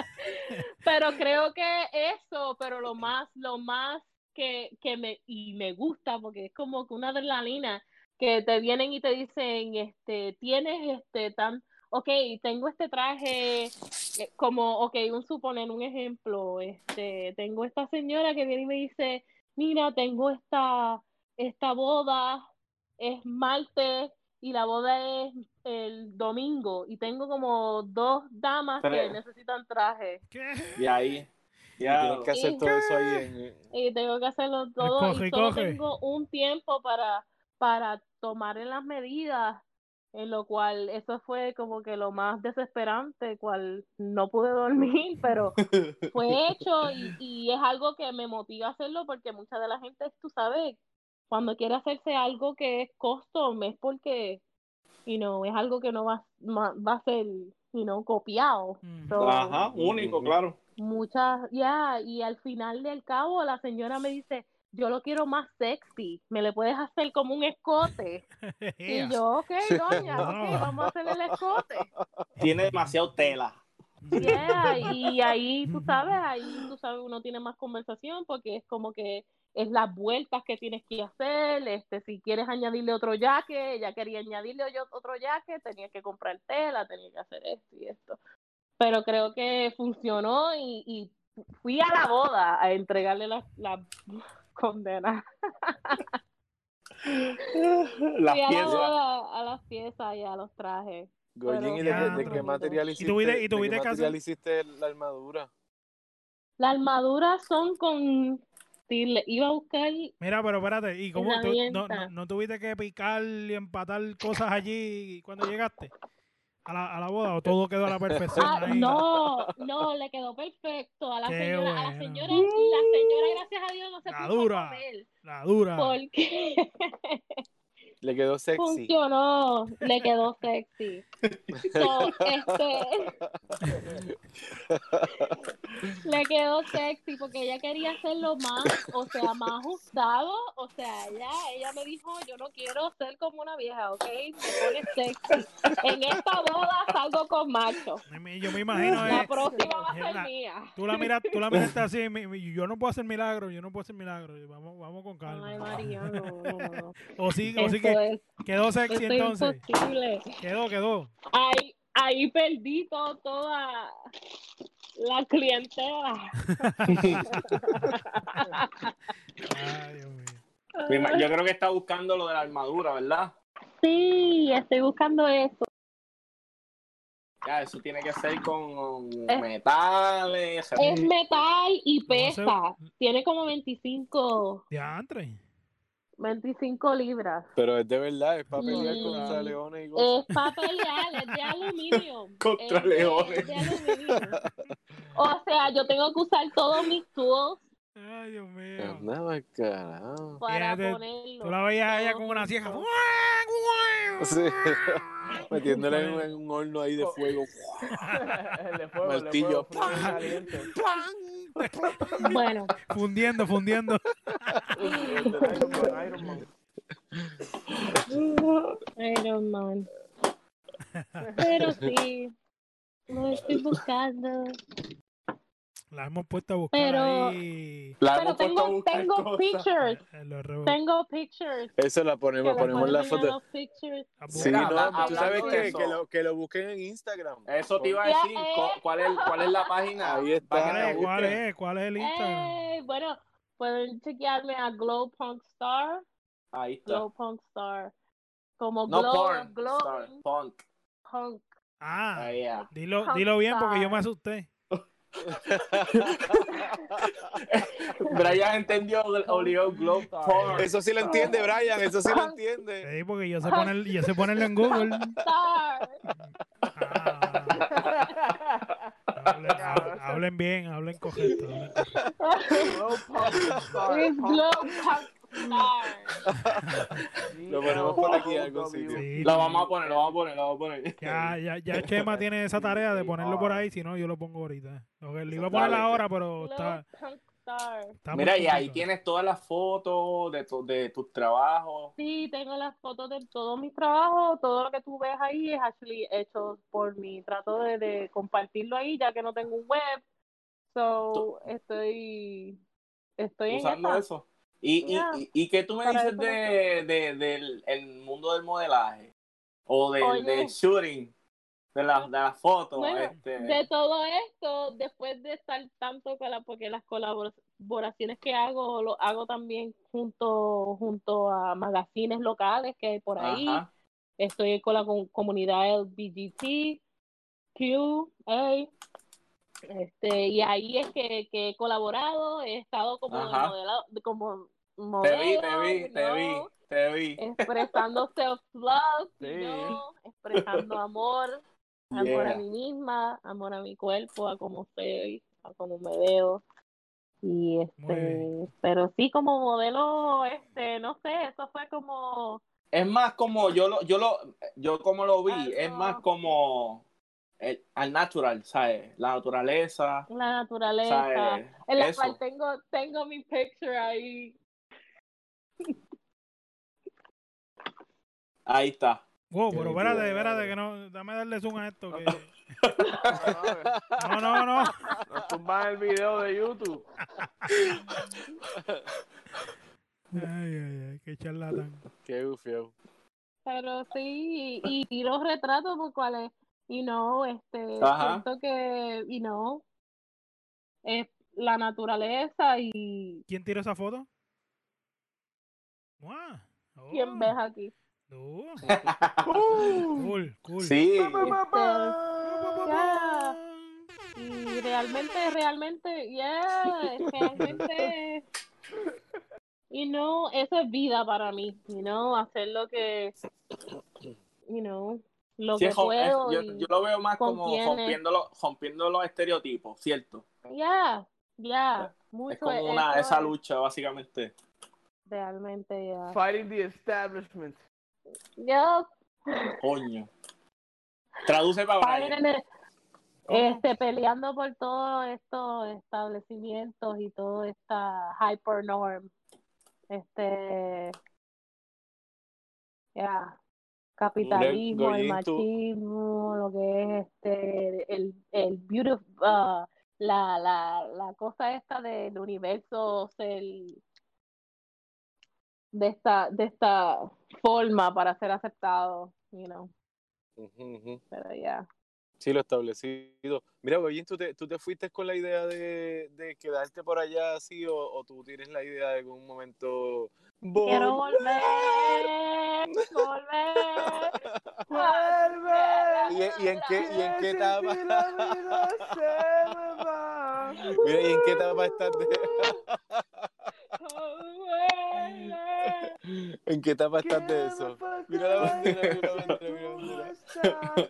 pero creo que eso, pero lo más, lo más que, que me, y me gusta, porque es como que una adrenalina que te vienen y te dicen, este, tienes este tan, ok, tengo este traje, eh, como, ok, un suponer, un ejemplo, este, tengo esta señora que viene y me dice, mira, tengo esta, esta boda, es martes, y la boda es el domingo, y tengo como dos damas que Tres. necesitan traje. ¿Qué? Y ahí. Y tienes Diablo. que hacer Y, todo eso ahí en. y tengo que hacerlo El todo coge y y solo coge. tengo un tiempo para, para tomar en las medidas, en lo cual eso fue como que lo más desesperante, cual no pude dormir, pero fue hecho y, y es algo que me motiva a hacerlo porque mucha de la gente, tú sabes, cuando quiere hacerse algo que es custom es porque, you know, es algo que no va, va, va a ser, you know, copiado. Ujú. So, Ajá, único, claro. muchas, ya, y al final del cabo la señora me dice, yo lo quiero más sexy, me le puedes hacer como un escote. Y yo, ok, doña, ok, Wow. vamos a hacer el escote. Tiene demasiado tela. Yeah, y ahí tú sabes, ahí tú sabes, uno tiene más conversación porque es como que es las vueltas que tienes que hacer, este, si quieres añadirle otro jaque, ella quería añadirle yo otro jaque, tenía que comprar tela, tenía que hacer esto y esto. Pero creo que funcionó y, y fui a la boda a entregarle la, la condena. Las Fui a la piezas. boda, a las piezas y a los trajes. Goyin, ¿y Pero de, qué- fue de bien qué bonito. material ¿Y hiciste, tuviste- y de tuviste qué que material hacer? hiciste la armadura? Las armaduras son con... Si le iba a buscar Mira, pero espérate, ¿y cómo tú, no, no, herramientas. no tuviste que picar y empatar cosas allí cuando llegaste a la, a la boda o todo quedó a la perfección Ah, ahí? no, no, le quedó perfecto a la Qué señora. A la bueno. señora, la señora, gracias a Dios, no se La puso dura. a comer. La dura. Porque Le quedó sexy. funcionó, le quedó sexy. So, este, le quedó sexy porque ella quería hacerlo más, o sea, más ajustado. O sea, ella, ella me dijo, yo no quiero ser como una vieja, ¿ok? Me pone sexy. En esta boda salgo con macho. Yo me imagino, La eh, próxima va a eh, ser la- mía. tú la miras, tú la miraste así, mi- mi- yo no puedo hacer milagros, yo no puedo hacer milagros, vamos, vamos con calma. Ay, María, no, no, no. O sí, o sí Este, que- quedó sexy Esto es entonces. imposible. Quedó, quedó. Ahí, ahí perdí todo, toda la clientela. Ay, Dios mío. Me ima- Yo creo que está buscando lo de la armadura, ¿verdad? Sí, estoy buscando eso. Ya, eso tiene que ser con Es- metales. Es Sí. metal y No sé. pesa. Tiene como veinticinco, Diantre. veinticinco libras. Pero es de verdad, es para pelear Y contra leones y cosas. es para pelear, es de aluminio. Contra Es de- leones. es de aluminio. O sea, yo tengo que usar todos mis tools Ay, Dios mío. Anda, pa'l carajo. para Fíjate, ponerlo. Tú la veías a ella todo con una cieja. junto. Sí. Metiéndole en un, en un horno ahí de fuego. El de fuego, el de Martillo. fuego, frío y caliente. Bueno, Fundiendo, fundiendo. El de Iron Man, Iron Man. Iron Man. Pero sí, lo estoy buscando. La hemos puesto a buscar Pero- ahí. La Pero hemos puesto a tengo, buscar tengo cosas. pictures. en los revo- Tengo pictures. Eso la Que ponemos, le ponemos pueden la enviar foto. los pictures. a Sí, buscar. Mira, no, habla- tú sabes hablando de que, eso. que, lo, que lo busquen en Instagram. Eso te iba a Ya, decir. eh. co- ¿Cuál es, cuál es la página? Ahí está. Para que ¿Cuál te es? ¿Cuál busquen. es? ¿Cuál es el Instagram? Eh, bueno, pueden chequearme a Glow Punk Star. Ahí está. Glow Punk Star. Como No glow, porn. glow, Star, punk. punk. Ah, Ahí ya. dilo, Punk dilo bien porque yo me Star. asusté. Brian entendió Olio Globe Porn. Eso sí lo entiende, Brian. Eso sí lo entiende. Sí, porque yo sé, poner, yo sé ponerlo en Google. Star. Ah, hablen, hab- hablen bien, hablen correcto. Hablen correcto. Glow Punk Star. It's Glow Punk Star. Lo ponemos por aquí en algún sitio. Sí, Lo sí. vamos a poner, lo vamos a poner, lo vamos a poner. Ya, ya, ya Chema tiene esa tarea de ponerlo por ahí, si no yo lo pongo ahorita. Lo que- lo iba a poner Dale. ahora, pero Glow está, Punk Star. está muy Mira, y ahí complicado. tienes todas las fotos de, tu- de tus trabajos. Sí, tengo las fotos de todos mis trabajos. Todo lo que tú ves ahí es actually hecho por mí. Trato de, de compartirlo ahí, ya que no tengo un web. So, estoy, estoy en Usando esa. eso. ¿Y, Yeah. y, y, y qué tú me Para dices eso de, de, del el mundo del modelaje? O del, Oye. del shooting, de las de las fotos. Bueno, este. de todo esto, después de estar tanto con la, porque las colaboraciones que hago, lo hago también junto, junto a magazines locales que hay por ahí. Ajá. Estoy con la com- comunidad L G B T Q A. Este, y ahí es que, que he colaborado, he estado como de Ajá. modelo, de- como Te modelo, vi, te vi, you te vi, know, te vi. expresando self-love, you Sí. know, expresando amor, amor a Yeah. mí misma, amor a mi cuerpo, a cómo soy, a cómo me veo. Y Muy este, bien. pero sí como modelo, este, no sé, eso fue como Es más como yo lo, yo lo, yo como lo vi, Algo- es más como el, al natural, ¿sabes? La naturaleza, la naturaleza. ¿sabes? En la Eso. cual tengo, tengo mi picture ahí. Ahí está. Wow, Qué pero nítido. espérate, espérate, que no, dame darle zoom a esto. Que... No, No, no, no. nos tumban el video de YouTube. Ay, ay, ay, qué charlatán. Qué bufio. Pero sí, y, y los retratos por cuales, you know, este, Ajá. siento que, you know, es la naturaleza y ¿Quién tiró esa foto? Guau. Oh, quién ves aquí. no. Cool, cool. Sí. Este, ya, y realmente, realmente, yeah, realmente, you know, eso es vida para mí, you know, hacer lo que, you know, lo Sí, que es jo- es- puedo yo, y yo lo veo más como contiene. rompiendo los, rompiendo los estereotipos, ¿cierto? ya, ya, mucho Es como eso una esa es, lucha, básicamente. realmente, ya, Fighting the establishment. ya, Coño. Traduce para padre Brian. de- ¿Cómo? este, peleando por todos estos establecimientos y toda esta hypernorm, este, ya, capitalismo, el Goyín, tú- machismo, lo que es este, el, el beauty, ah, la, la, la cosa esta del universo, el, de esta, de esta forma para ser aceptado, you know, Ujú, ujú. pero ya. Yeah. Sí, lo establecido. Mira, Goyín, ¿tú te, tú te fuiste con la idea de, de quedarte por allá así o, o tú tienes la idea de algún momento Quiero volver? volver, volver. ¡Vuelve! ¿Y, y en qué, y en Que qué sin etapa? ti la vida se me va. Mira, ¿y en qué etapa estás de, Volver. en qué etapa Que estás de me eso? falta Mira la el bandera, aire mira la si bandera, tú mira la no bandera. estás.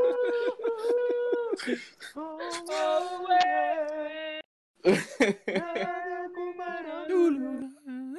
Oh, vuelve. Nadie ocupará Tu tu lugar.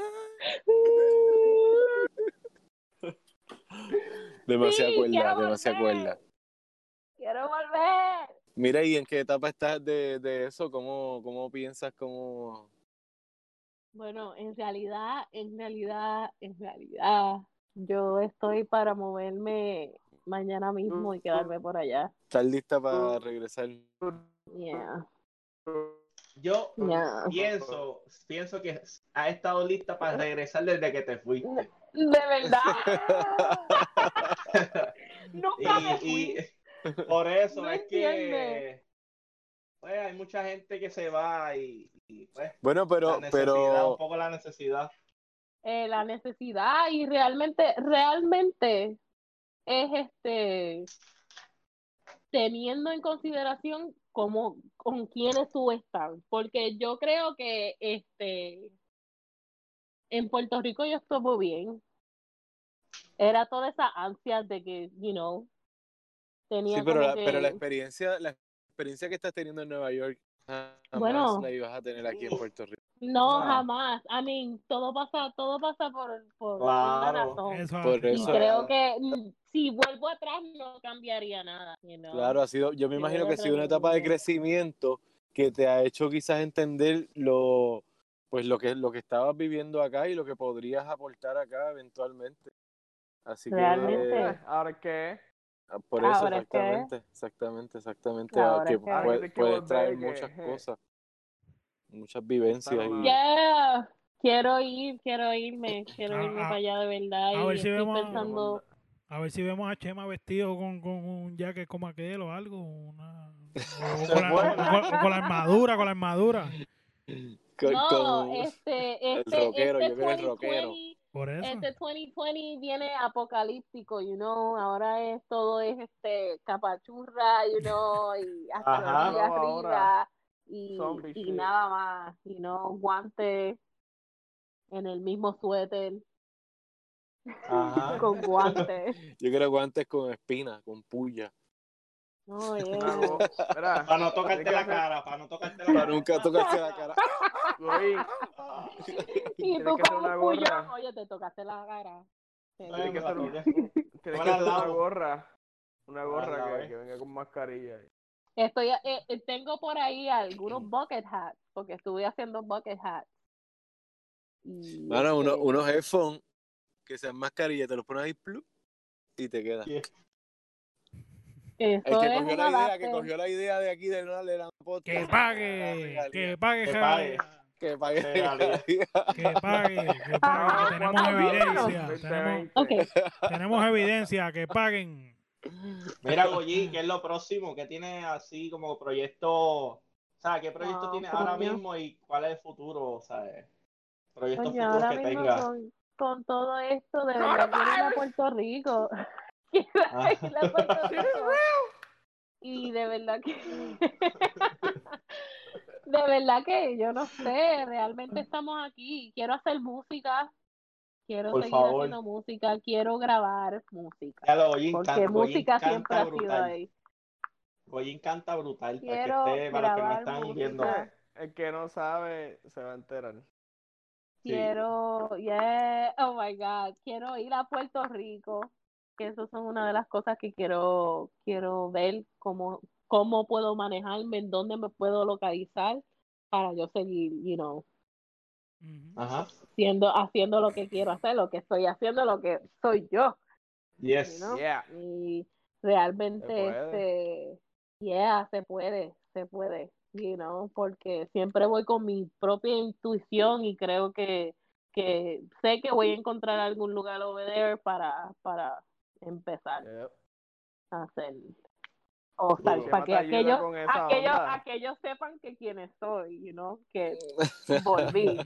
Demasiada Sí, cuerda, quiero demasiada volver. cuerda. Quiero volver. Mira, ¿y en qué etapa estás de, de eso? ¿Cómo, cómo piensas? ¿Cómo...? Bueno, en realidad, en realidad, en realidad, yo estoy para moverme mañana mismo y quedarme por allá. ¿Estás lista para regresar? Yeah, Yo yeah. pienso, pienso que has estado lista para regresar desde que te fuiste. De verdad. Nunca me Y, fui. y por eso No es entiendes. que pues, hay mucha gente que se va y, y, pues Bueno, la pero, necesidad, un pero poco la necesidad. Eh, la necesidad y realmente, realmente es este teniendo en consideración cómo, con quiénes tú estás, porque yo creo que este en Puerto Rico yo estuve bien, era toda esa ansia de que, you know, sí, tenía pero como la, pero la que, experiencia, la experiencia que estás teniendo en Nueva York jamás bueno, la ibas a tener aquí en Puerto Rico. no Ah, jamás, I mean, todo pasa, todo pasa por, por una claro. razón, Eso Por así. y eso, creo Claro. que mm, si vuelvo atrás no cambiaría nada, you know. claro, ha sido, yo me Si imagino voy que ha sido una etapa de atrás, crecimiento que te ha hecho quizás entender lo, pues lo que, lo que estabas viviendo acá y lo que podrías aportar acá eventualmente. Así realmente, que, Eh, ¿Ahora qué? ah, por eso, ahora es que, exactamente, exactamente, exactamente, ah, ahora que es que, Ahora que puede- tienes que puedes traer volver y que... muchas je, cosas, muchas estar vivencias y, una... yeah, quiero ir, quiero irme, quiero A, irme a- para allá de verdad a ver y si estoy vemos, pensando, a ver si vemos a Chema vestido con, con un jacket como aquel o algo, una, o, con la, o, Bueno, o con, o con la armadura, con la armadura. con, no, con este, el este, rockero, este yo quiero el rockero. dos mil veinte, Por eso. este dos mil veinte viene apocalíptico, you know, ahora es todo es este capachurra, you know, y Ajá. astrología No, ahora, arriba y, zombie y shit. nada más, you know, guantes en el mismo suéter, Ajá. con guantes. Yo quiero guantes con espinas, con puya, Oh, Una yeah. go... Mira, Para no tienes tocarte que la hacer... cara, para no tocarte la para cara. nunca tocarse la cara. Goy, Y tienes tú que hacer con una un puñón, gorra. oye, te tocaste la cara. Ay, Tienes que me la hacer, un- toqué. un- tienes que Me la hacer una lavo. gorra. Una Me la gorra que, lavé. que venga con mascarilla. Estoy, eh, eh, tengo por ahí algunos bucket hats, porque estuve haciendo bucket hats. Y Mano, uno, este, unos headphones que sean mascarilla, te los pones ahí plup, y te queda. Yeah. El eso que es cogió un la idea, que adapter. cogió la idea de aquí del de la podcast. Que la pague, regalía. que pague, Que regalía. pague. Que pague Regalía. regalía. Que pague, que pague, que Ah, tenemos cuatro evidencia, veinte, tenemos, veinte. Ok, tenemos evidencia, que paguen. Mira, Goyi, ¿qué es lo próximo? ¿Qué tiene así como proyecto? O sea, ¿qué proyecto wow, tienes ahora coño. mismo y cuál es el futuro? O sea, eh, proyectos Coño, futuros ahora que mismo tengas. con, con todo esto, de verdad quiero ir a Puerto Rico. Quiero Ah. ir a Puerto Shit is Rico. Y de verdad que... De verdad que yo no sé, realmente estamos aquí. Quiero hacer música, quiero Por seguir favor. haciendo música, quiero grabar música, Ya lo Goyi porque encanta, Goyi música siempre encanta ha sido brutal. ahí. Goyi canta brutal. Para que Quiero esté, para los que no grabar están viendo. música, El que no sabe se va a enterar. Sí. quiero, yeah, oh my God, quiero ir a Puerto Rico, que eso son una de las cosas que quiero, quiero ver cómo, cómo puedo manejarme, en dónde me puedo localizar para yo seguir, you know, Ujú. Ajá. siendo, haciendo lo que quiero hacer, lo que estoy haciendo, lo que soy yo, you Yes. know? Yeah. Y Se realmente, puede. este, yeah, se puede, se puede, you know, porque siempre voy con mi propia intuición y creo que, que sé que voy a encontrar algún lugar over there para, para empezar Yep. a hacer All-Stars, Duro. para que Chema te ayuda aquellos, con esa aquellos, onda. aquellos sepan que quiénes soy, you know, que volví.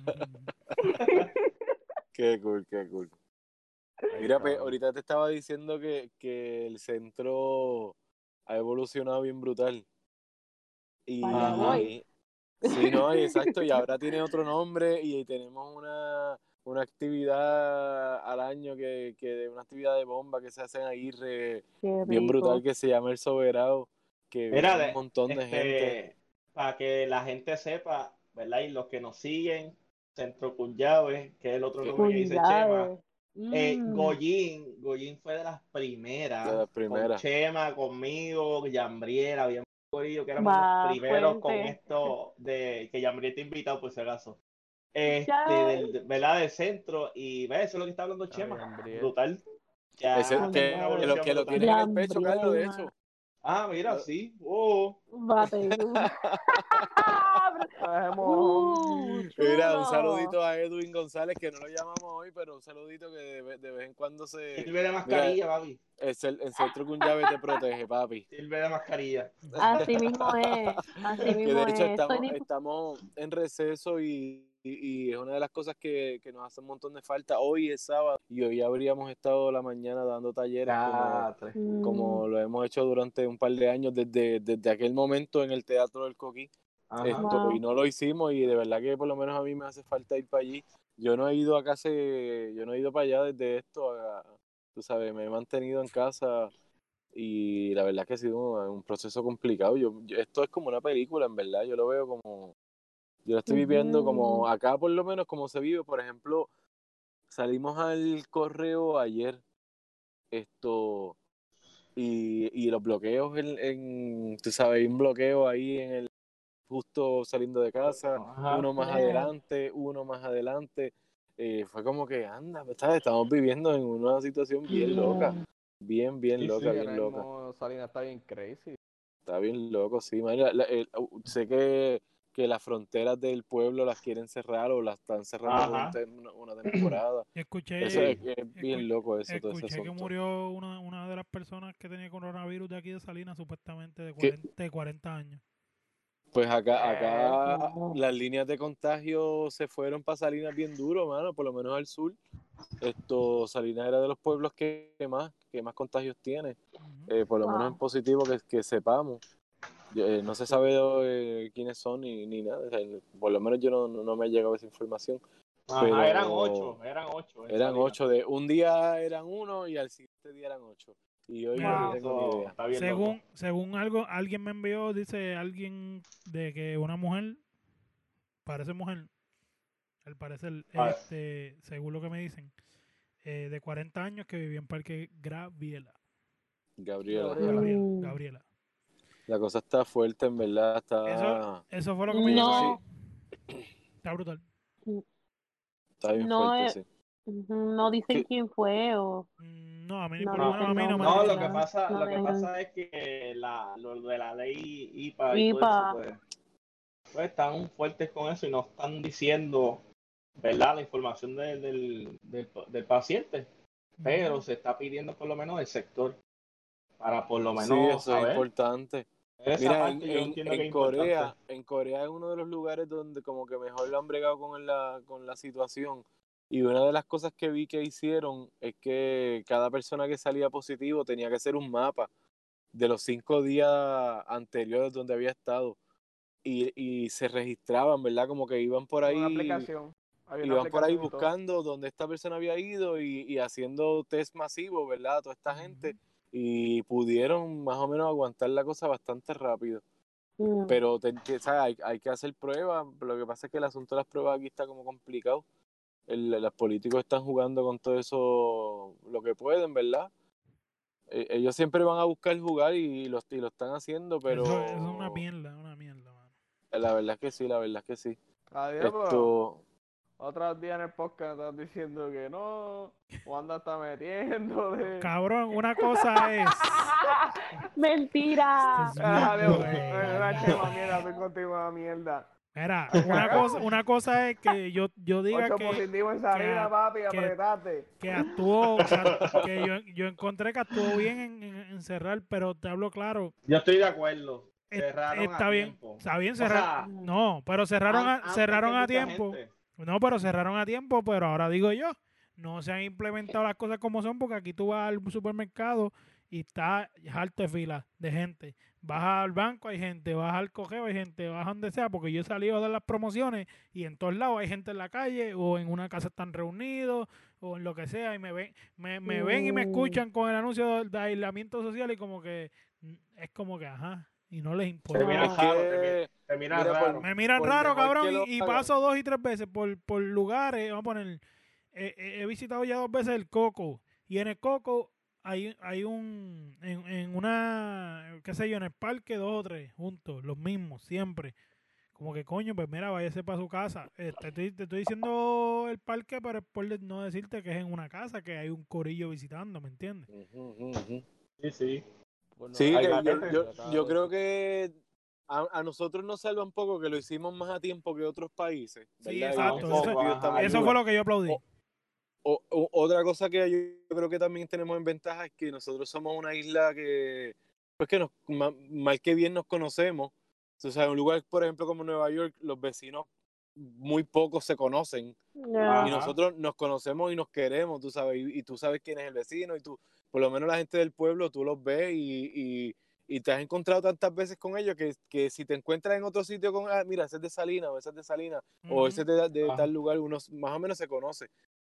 Qué cool, qué cool. Ahí Mira, está. pe, ahorita te estaba diciendo que, que el centro ha evolucionado bien brutal. Y Allá voy. sí, no, y exacto, y ahora tiene otro nombre y tenemos una, una actividad al año que, que una actividad de bomba que se hacen ahí re- Qué bien rico. brutal que se llama El Soberano, que Mira, viene un de- montón de gente. este, para que la gente sepa, ¿verdad? Y los que nos siguen, Centro Cunyabe, que es el otro Que- nombre que dice Chema. Cunyade. Eh, Mm, Goyín, Goyín fue de las De primeras, las con primeras. Chema, conmigo, Yambriela, bien corillo, que éramos va los primeros con fuerte. esto de que Yambriel te ha invitado, por si acaso. Este, Ya. del, ¿verdad? Del centro, y ve, eso es lo que está hablando Ay, Chema. Yambriel. Brutal. Ya Ese, ha tenido que, una Cunyade. que lo, evolución que lo brutal. tienes en el pecho, Yambriel, Carlos, de ma- hecho. Ah, mira, Lo- sí. Oh. Bate. Dejemos- Uh, Mira, un chulo. saludito a Edwin González, que no lo llamamos hoy, pero un saludito que de, ve- de vez en cuando se... Sirve de Mira, mascarilla, papi. el, cel- el centro con llave te protege, papi. Sirve de mascarilla. Así mismo es. Así Que mismo de hecho es. Estoy estamos, dispu- estamos en receso y, y- y es una de las cosas que, que nos hace un montón de falta. Hoy es sábado y hoy habríamos estado la mañana dando talleres como, Ya, tres. Mm, como lo hemos hecho durante un par de años desde, desde aquel momento en el Teatro del Coquí. Ajá. Esto, wow. y no lo hicimos y de verdad que por lo menos a mí me hace falta ir para allí. Yo no he ido a casa, yo no he ido para allá desde esto, a- tú sabes, me he mantenido en casa y la verdad que ha sido un, un proceso complicado. Yo, yo- esto es como una película, en verdad, yo lo veo como, yo lo estoy viviendo como Ujú. acá por lo menos como se vive. Por ejemplo, salimos al correo ayer, esto, y, y los bloqueos en, en, tú sabes, hay un bloqueo ahí en el justo saliendo de casa, Ajá. uno más Yeah. adelante, uno más adelante. Eh, fue como que, anda, ¿sabes? Estamos viviendo en una situación bien loca, Yeah. bien, bien Sí, loca, sí. Sí, ahora bien loca. mismo Salinas está bien crazy. Está bien loco, sí, man. La- la- el- uh, sé que, que las fronteras del pueblo las quieren cerrar o las están cerrando por un Ajá. te- una, una temporada. Yo escuché, Eso es, Sí. es bien escu- loco eso, todo ese escuché que asunto. murió una, una de las personas que tenía coronavirus de aquí de Salinas, supuestamente de ¿Qué? cuarenta, de cuarenta años. Pues acá, Eh, acá Wow. las líneas de contagio se fueron para Salinas bien duro, mano, por lo menos al sur. Esto, Salinas era de los pueblos que, que más, que más contagios tiene, Ujú. eh, por lo menos en Wow. positivo que, que sepamos. Yo, eh, no se sabe eh, quiénes son ni, ni nada, o sea, por lo menos yo no, no no me ha llegado esa información, Ajá, eran pero ocho, eran ocho en eran Salinas. ocho, de un día eran uno y al siguiente día eran ocho. Y hoy Mira, no Wow. tengo ni Eso idea. está bien loco. Según, según algo, alguien me envió, dice alguien de que una mujer, parece mujer, al parecer, A ver. este, según lo que me dicen, eh, de cuarenta años que vivía en Parque Graviela. Gabriela, Gabriela. Gabriela, Mm. Gabriela. la cosa está fuerte, en verdad, Eso, está, eso fue lo que me llegó. eso No, sí, Está brutal. está bien no, fuerte, es- sí. ujú, no dicen Sí. quién fue o Mm, No, a mí, no por lo No, menos a dicen mí no me han nombre no, ni dicho lo que nada. nada. pasa, No lo que dejan. pasa es que la, lo de la ley I P A y Y todo eso, pa, pues, pues están fuertes con eso y no están diciendo, ¿verdad? La información de- del, del, del paciente, pero se está pidiendo por lo menos el sector para por lo Sí, menos eso es saber. importante. Esa Mira, en, parte yo en, entiendo que en es importante. Corea, en Corea es uno de los lugares donde como que mejor lo han bregado con la, con la situación. Y una de las cosas que vi que hicieron es que cada persona que salía positivo tenía que hacer un mapa de los cinco días anteriores donde había estado. Y, y se registraban, ¿verdad? Como que iban por Una ahí, aplicación. Había una iban por ahí aplicación y todo. buscando dónde esta persona había ido y, y haciendo test masivos, ¿verdad? A toda esta gente. Y pudieron más o menos aguantar la cosa bastante rápido. mm, Pero te- te- ¿sabes? Hay, hay que hacer pruebas. Lo que pasa es que el asunto de las pruebas aquí está como complicado. El- los políticos están jugando con todo eso lo que pueden, ¿verdad? Eh, ellos siempre van a buscar jugar y lo, y lo están haciendo, pero Eso, eso es una mierda, una mierda, mano. la verdad es que sí, la verdad es que sí. Adiós, pero Esto, otros días en el podcast estás diciendo que no. Wanda está metiéndole. Cabrón, una cosa es. Mentira. Este es Ah, bien Adiós. bueno. Eh, Chema, mierda, estoy contigo, una mierda. Mira, una cosa, una cosa es que yo, yo diga Ocho que, positivos en salida, que- papi, que- apretate. que actuó, que, act- que yo, yo encontré que actuó bien en, en- en cerrar, pero te hablo claro, Yo estoy de acuerdo. es- Cerraron a está bien, tiempo. está bien O cerrar, sea, no, pero cerraron an- a, antes que cerraron a mucha tiempo, gente. no, pero cerraron a tiempo, pero ahora digo yo, no se han implementado las cosas como son, porque aquí tú vas al supermercado y está harto de fila de gente. Vas al banco, hay gente, vas al cogeo, hay gente, vas a donde sea, porque yo he salido a dar las promociones y en todos lados hay gente en la calle o en una casa están reunidos o en lo que sea y me ven, me, me ven y me Mm. escuchan con el anuncio de, de aislamiento social y como que mm, es como que ajá, y no les Te importa. miran Es raro, te, mi- que, te miran mira, por- raro. Me miran por raro, mejor cabrón, que y, lo y hagan. paso dos y tres veces por, por lugares. Vamos a poner, eh, eh, he visitado ya dos veces el Coco. Y en el Coco hay, hay un, en, en una, qué sé yo, en el parque dos o tres juntos, los mismos, siempre. Como que coño, pues mira, váyase para su casa. Eh, te, estoy, te estoy diciendo el parque, pero es por no decirte que es en una casa, que hay un corillo visitando, ¿me entiendes? Ujú, ujú, ujú. Sí, sí. Bueno, Sí, Hay que yo, garete. yo, yo creo que a, a nosotros nos salva un poco que lo hicimos más a tiempo que otros países, Sí, ¿verdad? Y en exacto. ese Eso, sentido ajá, estamos eso ayuda. fue lo que yo aplaudí. O- O, o- otra cosa que yo creo que también tenemos en ventaja es que nosotros somos una isla que, pues que nos, ma- mal que bien nos conocemos. O sea, en un lugar, por ejemplo, como Nueva York, los vecinos muy pocos se conocen Yeah. y Ajá. nosotros nos conocemos y nos queremos, tú sabes, y, y tú sabes quién es el vecino y tú, por lo menos la gente del pueblo, tú los ves y, y, y te has encontrado tantas veces con ellos que, que si te encuentras en otro sitio con, ah, mira, ese es de Salinas o ese es de Salinas o ese es de, de Ajá. tal lugar, uno más o menos se conoce.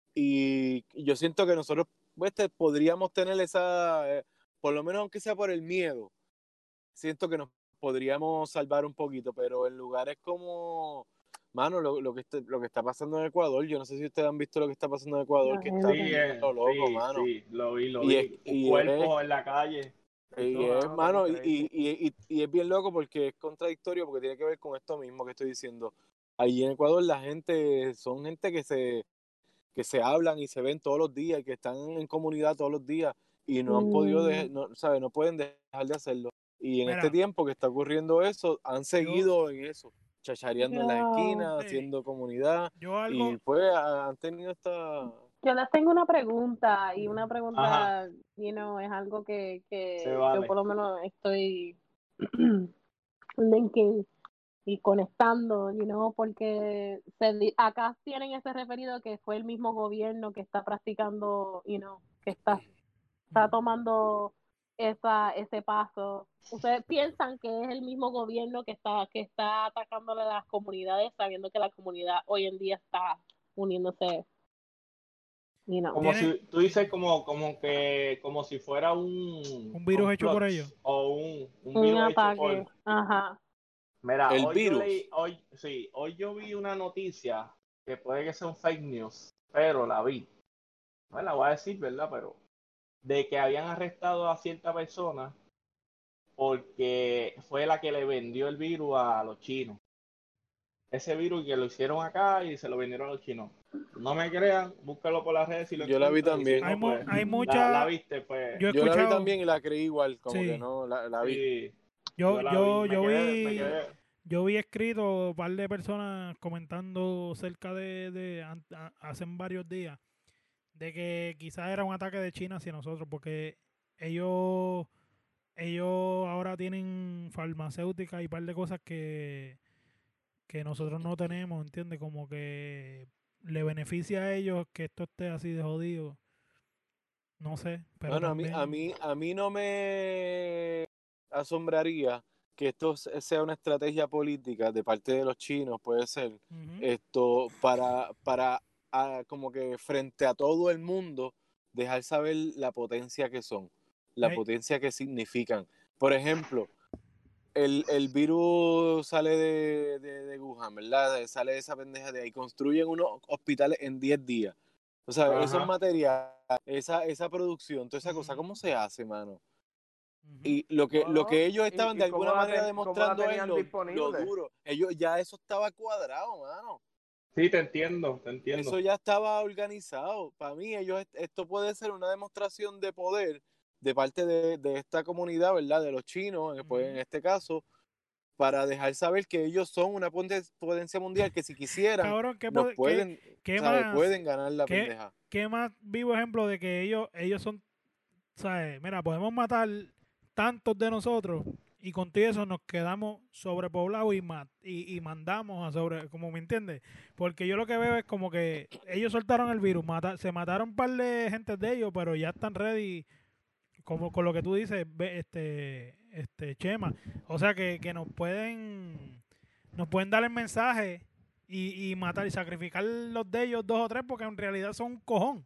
Y yo siento que nosotros pues, te- podríamos tener esa, eh, por lo menos aunque sea por el miedo, siento que nos podríamos salvar un poquito, pero en lugares como, mano, lo, lo que, está, lo que está pasando en Ecuador, yo no sé si ustedes han visto lo que está pasando en Ecuador, que está Sí, Imagínate. bien eh, lo loco, sí, mano. sí, lo vi, lo Y es, vi. Un y es, cuerpo en la calle. y Eso, es, mano, mano, y, increíble. y, y, y es bien loco porque es contradictorio, porque tiene que ver con esto mismo que estoy diciendo. Allí en Ecuador la gente, son gente que se que se hablan y se ven todos los días y que están en comunidad todos los días y no han podido, de, Mm. no, ¿sabes? No pueden dejar de hacerlo. Y en Mira, este tiempo que está ocurriendo eso, han seguido en eso, chachareando en las Yeah. esquinas, sí, haciendo comunidad yo algo, y pues a- han tenido esta... Yo les tengo una pregunta y una Ajá, pregunta, you know, es algo que, se que yo por vale. lo menos estoy linking y conectando, you know, porque se, di- acá tienen ese referido que fue el mismo gobierno que está practicando, you know, que está, está tomando esa, ese paso. ¿Ustedes piensan que es el mismo gobierno que está, que está atacándole a las comunidades, sabiendo que la comunidad hoy en día está uniéndose, you know? Como tiene si, tú dices como, como que, como si fuera un un virus hecho por complot ellos. o un, un Un virus hecho ataque, por... ajá. Mira, El hoy yo virus. leí, hoy, sí, hoy yo vi una noticia que puede que sea un fake news, pero la vi. No la voy a decir, ¿verdad? Pero de que habían arrestado a cierta persona porque fue la que le vendió el virus a los chinos. Ese virus que lo hicieron acá y se lo vendieron a los chinos. No me crean, búscalo por las redes si lo Yo la vi encuentran y si también. Hay, no, mu- pues hay la, mucha, la viste, pues yo he Yo la vi escuchado, también y la creí igual, como que sí, no, la, la vi. sí, yo, yo la yo, vi, me yo quedé, me vi, quedé. yo vi escrito un par de personas comentando cerca de, de an- a- hace varios días de que quizás era un ataque de China hacia nosotros porque ellos, ellos ahora tienen farmacéuticas y un par de cosas que, que nosotros no tenemos, ¿entiendes? Como que le beneficia a ellos que esto esté así de jodido. No sé, pero Bueno, a mí, también... a mí, a mí no me asombraría que esto se- sea una estrategia política de parte de los chinos, puede ser, Ujú. esto para, para ah, como que frente a todo el mundo dejar saber la potencia que son, la Ey, potencia que significan. Por ejemplo, el, el virus sale de, de, de Wuhan, ¿verdad? Sale de esa pendeja de ahí, construyen unos hospitales en diez días. O sea, esos Ajá. materiales, esa, esa producción, toda esa cosa, Ujú. ¿cómo se hace, mano? ujú. Y lo que, No, lo que no. ellos ¿Y, estaban de y cómo alguna la, manera ten- cómo la demostrando es tenían lo, lo disponible? duro. Ellos ya eso estaba cuadrado, mano. Sí, te entiendo, te entiendo. Eso ya estaba organizado. Para mí, ellos, esto puede ser una demostración de poder de parte de, de esta comunidad, ¿verdad? De los chinos, pues, en Ujú. este caso, para dejar saber que ellos son una poten- potencia mundial, que si quisieran, Cabrón, ¿qué, nos pod- qué- pueden, qué ¿sabes? más? Pueden ganar la ¿Qué, pendeja. qué más vivo ejemplo de que ellos, ellos son, ¿sabes? Mira, podemos matar tantos de nosotros y con todo eso nos quedamos sobrepoblados y, ma- y, y mandamos a sobre, como me entiendes, porque yo lo que veo es como que ellos soltaron el virus, mata- se mataron un par de gente de ellos, pero ya están ready, como con lo que tú dices, ve- este, este Chema, o sea que, que nos pueden, nos pueden dar el mensaje y, y matar y sacrificar los de ellos dos o tres porque en realidad son un cojón.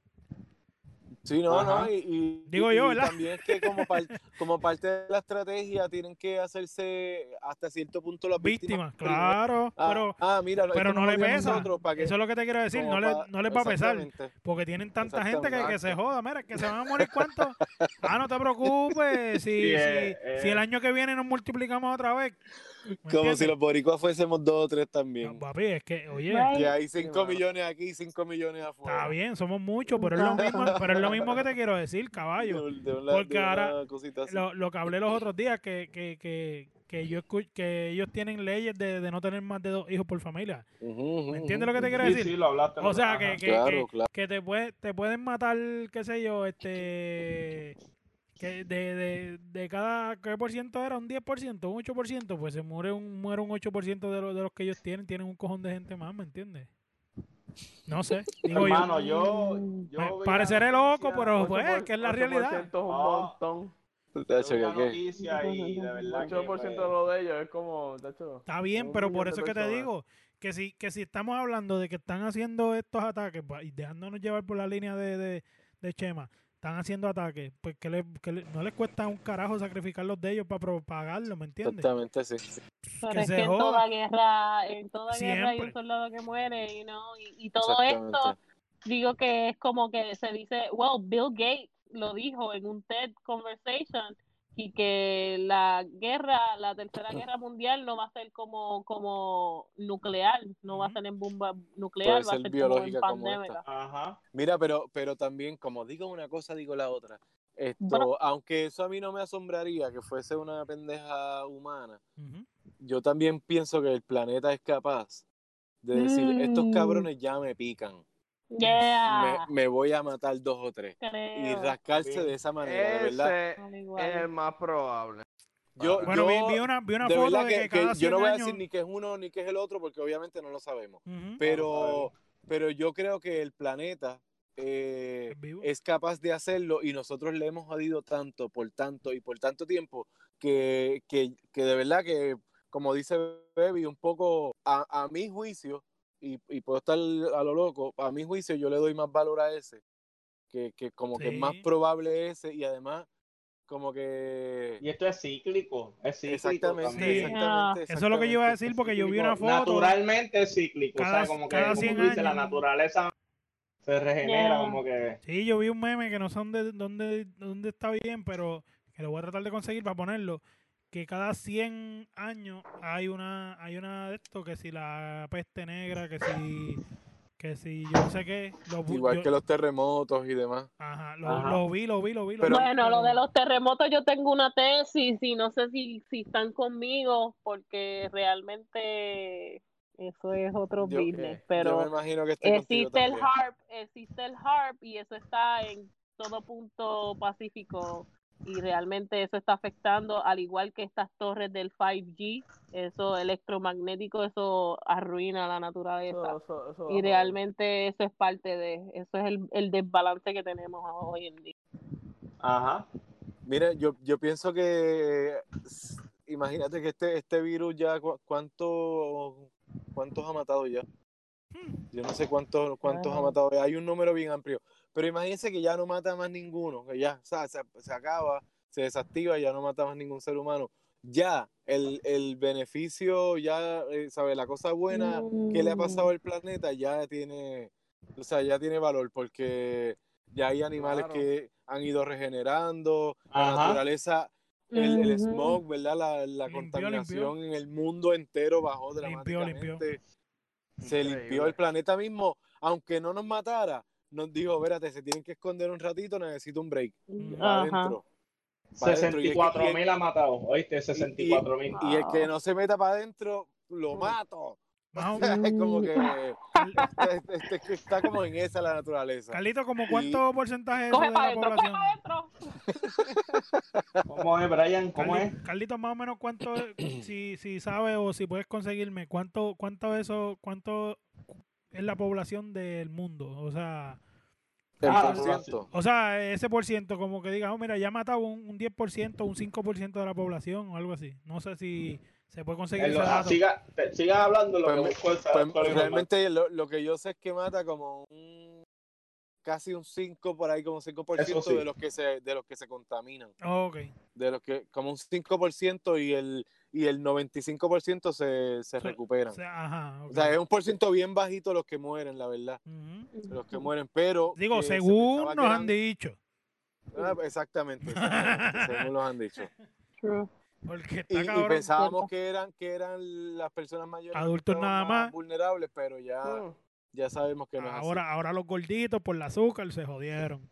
Sí, no, Ajá. no, y, y- Digo y yo, ¿verdad? también es que como, par- como parte de la estrategia tienen que hacerse hasta cierto punto las víctimas. Víctimas, claro, Ah, pero ah, mira, pero esto no nos le odia a pesa. nosotros, ¿para qué? Eso es lo que te quiero decir, Como no, le, pa- no les va a pesar. exactamente. Porque tienen tanta gente que, que se Exactamente. joda. Mira, que se van a morir cuántos. Ah, no te preocupes. Si, Sí, si, eh, si el eh. año que viene nos multiplicamos otra vez. ¿Me Como entiendes? si los boricuas fuésemos dos o tres No, también. papi, es que, oye, Right. Que hay Sí, cinco mano. millones aquí, cinco millones afuera. está bien, somos muchos, pero es lo mismo, pero es lo mismo que te quiero decir, De, caballo. un- de una, Porque de una ahora, cosita así. Lo, lo que hablé los otros días, que, que, que, que yo escu- que ellos tienen leyes de, de no tener más de dos hijos por familia. Ujú, ujú, ¿Me entiendes lo ujú. que te quiero Sí, decir? sí, lo hablaste. O sea, Ajá. que, que, Claro, que, claro. que te, puede, te pueden matar, qué sé yo, este que de, de, de cada, ¿qué por ciento era? ¿Un diez por ciento? ¿Un ocho por ciento? Pues se muere un, muere un ocho por ciento de, los de los que ellos tienen, tienen un cojón de gente más, ¿me entiendes? No sé, digo yo. Hermano, yo, Mm. yo Me- vi la pareceré loco, noticia- pero ocho pues, por- que es la ocho por realidad. ciento es un No. montón. Yo Tacho, vi la ¿qué, qué? noticia y de verdad que ocho por ciento de me- lo de ellos es como, tacho, Está bien, un pero millón por de eso es que te personas. digo que si, que si estamos hablando de que están haciendo estos ataques pa- y dejándonos llevar por la línea de, de, de Chema, están haciendo ataques, pues que, le, que le- no les cuesta un carajo sacrificar los de ellos para propagarlo, ¿me entiendes? Exactamente, sí. Pero que es se que en joda. toda guerra, en toda guerra hay un Siempre. soldado que muere, you know, y, y todo Exactamente. esto, digo que es como que se dice, well, Bill Gates lo dijo en un TED Conversation, y que la guerra, la tercera guerra mundial no va a ser como, como nuclear, no va a Ujú. ser en bomba Puede nuclear, va a ser ser como en biológica como esta. pandémica. Ajá. Mira, pero, pero también, como digo una cosa, digo la otra. Esto, Bro. aunque eso a mí no me asombraría que fuese una pendeja humana, Ujú. yo también pienso que el planeta es capaz de decir, estos Mm, cabrones ya me pican, me, yeah, me voy a matar dos o tres. Y creo, rascarse Bien. de esa manera, de verdad. Ese al es igual. el más probable. Yo, Para- Bueno, vi, yo vi una, vi una de foto verdad de que, que, que cada yo cien no voy a años... decir ni que es uno ni que es el otro, porque obviamente no lo sabemos. Ujú. Pero, pero yo creo que el planeta eh, Es vivo. es capaz de hacerlo y nosotros le hemos jodido tanto, por tanto y por tanto tiempo que, que, que de verdad que, como dice Baby, un poco a, a mi juicio, y, y puedo estar a lo loco, a mi juicio yo le doy más valor a ese, que, que como que es más Sí. probable ese y además como que... Y esto es cíclico, es cíclico Exactamente, también. Sí. exactamente, Eso es lo que yo iba a exactamente. decir Es porque yo vi una cíclico, foto. naturalmente es cíclico, Cada- o sea, como que, cada como cien tú dices, la años. naturaleza se regenera, Yeah. como que... Sí, yo vi un meme que no sé dónde, dónde, dónde está bien, pero que lo voy a tratar de conseguir para ponerlo. Que cada cien años hay una, hay una de esto, que si la peste negra, que si, que si yo no sé qué. Lo, bu- Igual yo- que los terremotos y demás. ajá, lo, Ajá. lo vi, lo vi, lo vi. Lo Pero- vi, Bueno, lo pero- de los terremotos yo tengo una tesis y no sé si, si están conmigo porque realmente eso es otro Yo- business, ¿Qué? pero Yo me imagino que esté contigo existe el también. HARP, existe el HARP y eso está en todo punto pacífico y realmente eso está afectando, al igual que estas torres del cinco G, eso electromagnético, eso arruina la naturaleza. Eso, eso, eso va a Y joder. realmente eso es parte de, eso es el, el desbalance que tenemos hoy en día. Ajá. Mira, yo, yo pienso que s- imagínate que este, este virus ya cu- cuánto, cuántos ha matado ya. Yo no sé cuántos, cuántos ha Ah. matado. Hay un número bien amplio. Pero imagínense que ya no mata más ninguno, que ya o sea, se, se acaba, se desactiva, ya no mata más ningún ser humano. Ya el, el beneficio, ya, eh, ¿sabes? La cosa buena que le ha pasado al planeta ya tiene, o sea, ya tiene valor porque ya hay animales Claro. que han ido regenerando, la Ajá. naturaleza, el, el Ujú. smog, ¿verdad? La, la Limpió, contaminación en el mundo entero bajó Limpió, dramáticamente. limpió. Se Increíble. limpió el planeta mismo, aunque no nos matara, nos dijo, espérate, se tienen que esconder un ratito, necesito un break. Ujú. Para Ajá. adentro. pa' adentro. sesenta y cuatro mil ha matado, ¿oíste? sesenta y cuatro mil. Y el que no se meta para adentro, lo mato. Más o- Es como que Cal- este- este- este- está como en esa la naturaleza. Carlito, ¿como Y- cuánto porcentaje es eso Coge de para la adentro, coge población? para adentro. ¿Cómo es, Brian? ¿Cómo Carli- es? Carlito, más o menos cuánto, si, si sabes o si puedes conseguirme, cuánto, cuánto eso, cuánto es la población del mundo, o sea, El Ah, por ciento. o sea, ese por ciento, como que digas, oh, mira, ya ha matado un, un diez por ciento, un cinco por ciento de la población o algo así. No sé si se puede conseguir En ese lo- ah, dato. siga, te- siga hablando lo Pues, que busco el Pues, actual realmente lo, lo que yo sé es que mata como un casi un cinco por ahí, como un cinco por ciento Eso sí. de los que se de los que se contaminan. Ok. De los que como un cinco por ciento y el y el noventa y cinco por ciento se, se O sea, recuperan. O sea, ajá. ok. O sea, es un por ciento bien bajito los que mueren, la verdad. Ujú. Los que mueren, pero Digo, que se según pensaba que nos eran- han dicho. Ah, exactamente, exactamente, según los han dicho. True. Porque Y, está y cabrón. pensábamos Cierto. que eran que eran las personas mayores Adultos que estaban nada más. vulnerables, pero ya, Mm. ya sabemos que no es así. Ahora, ahora los gorditos por el azúcar se jodieron.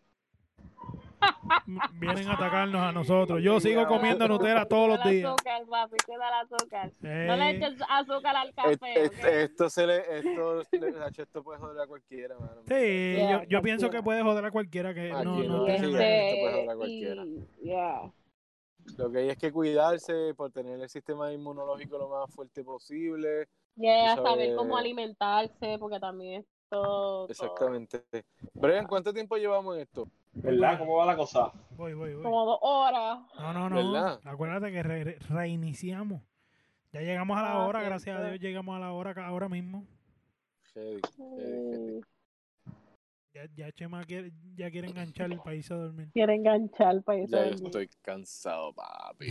M- Vienen a atacarnos a nosotros. Yo sigo comiendo Nutella todos los Cuida el días. azúcar, papi, cuida el azúcar. No Eh, le eches azúcar al Et- café, et- ¿ok? Esto se le, esto, le- Nacho, esto puede joder a cualquiera, mano. Sí, Yeah, yo, yo pienso cualquiera. que puede joder a cualquiera que Aquí no, no no, tenga sí, nada. esto puede joder a cualquiera. y, yeah. Lo que hay es que cuidarse por tener el sistema inmunológico lo más fuerte posible. Yeah, Tú saber sabes- cómo alimentarse, porque también es todo, todo Exactamente. Brian, ¿cuánto tiempo llevamos en esto? ¿Verdad? ¿Cómo va la cosa? Voy, voy, voy. como dos horas. No, no, no. ¿Verdad? Acuérdate que re- re- reiniciamos. Ya llegamos a la Ah, hora, cierto. gracias a Dios llegamos a la hora ca- ahora mismo. Heavy, heavy, heavy. Mm, Ya, ya Chema quiere, ya quiere enganchar el país a dormir. Quiere enganchar para irse a Ya yo dormir. estoy cansado, papi.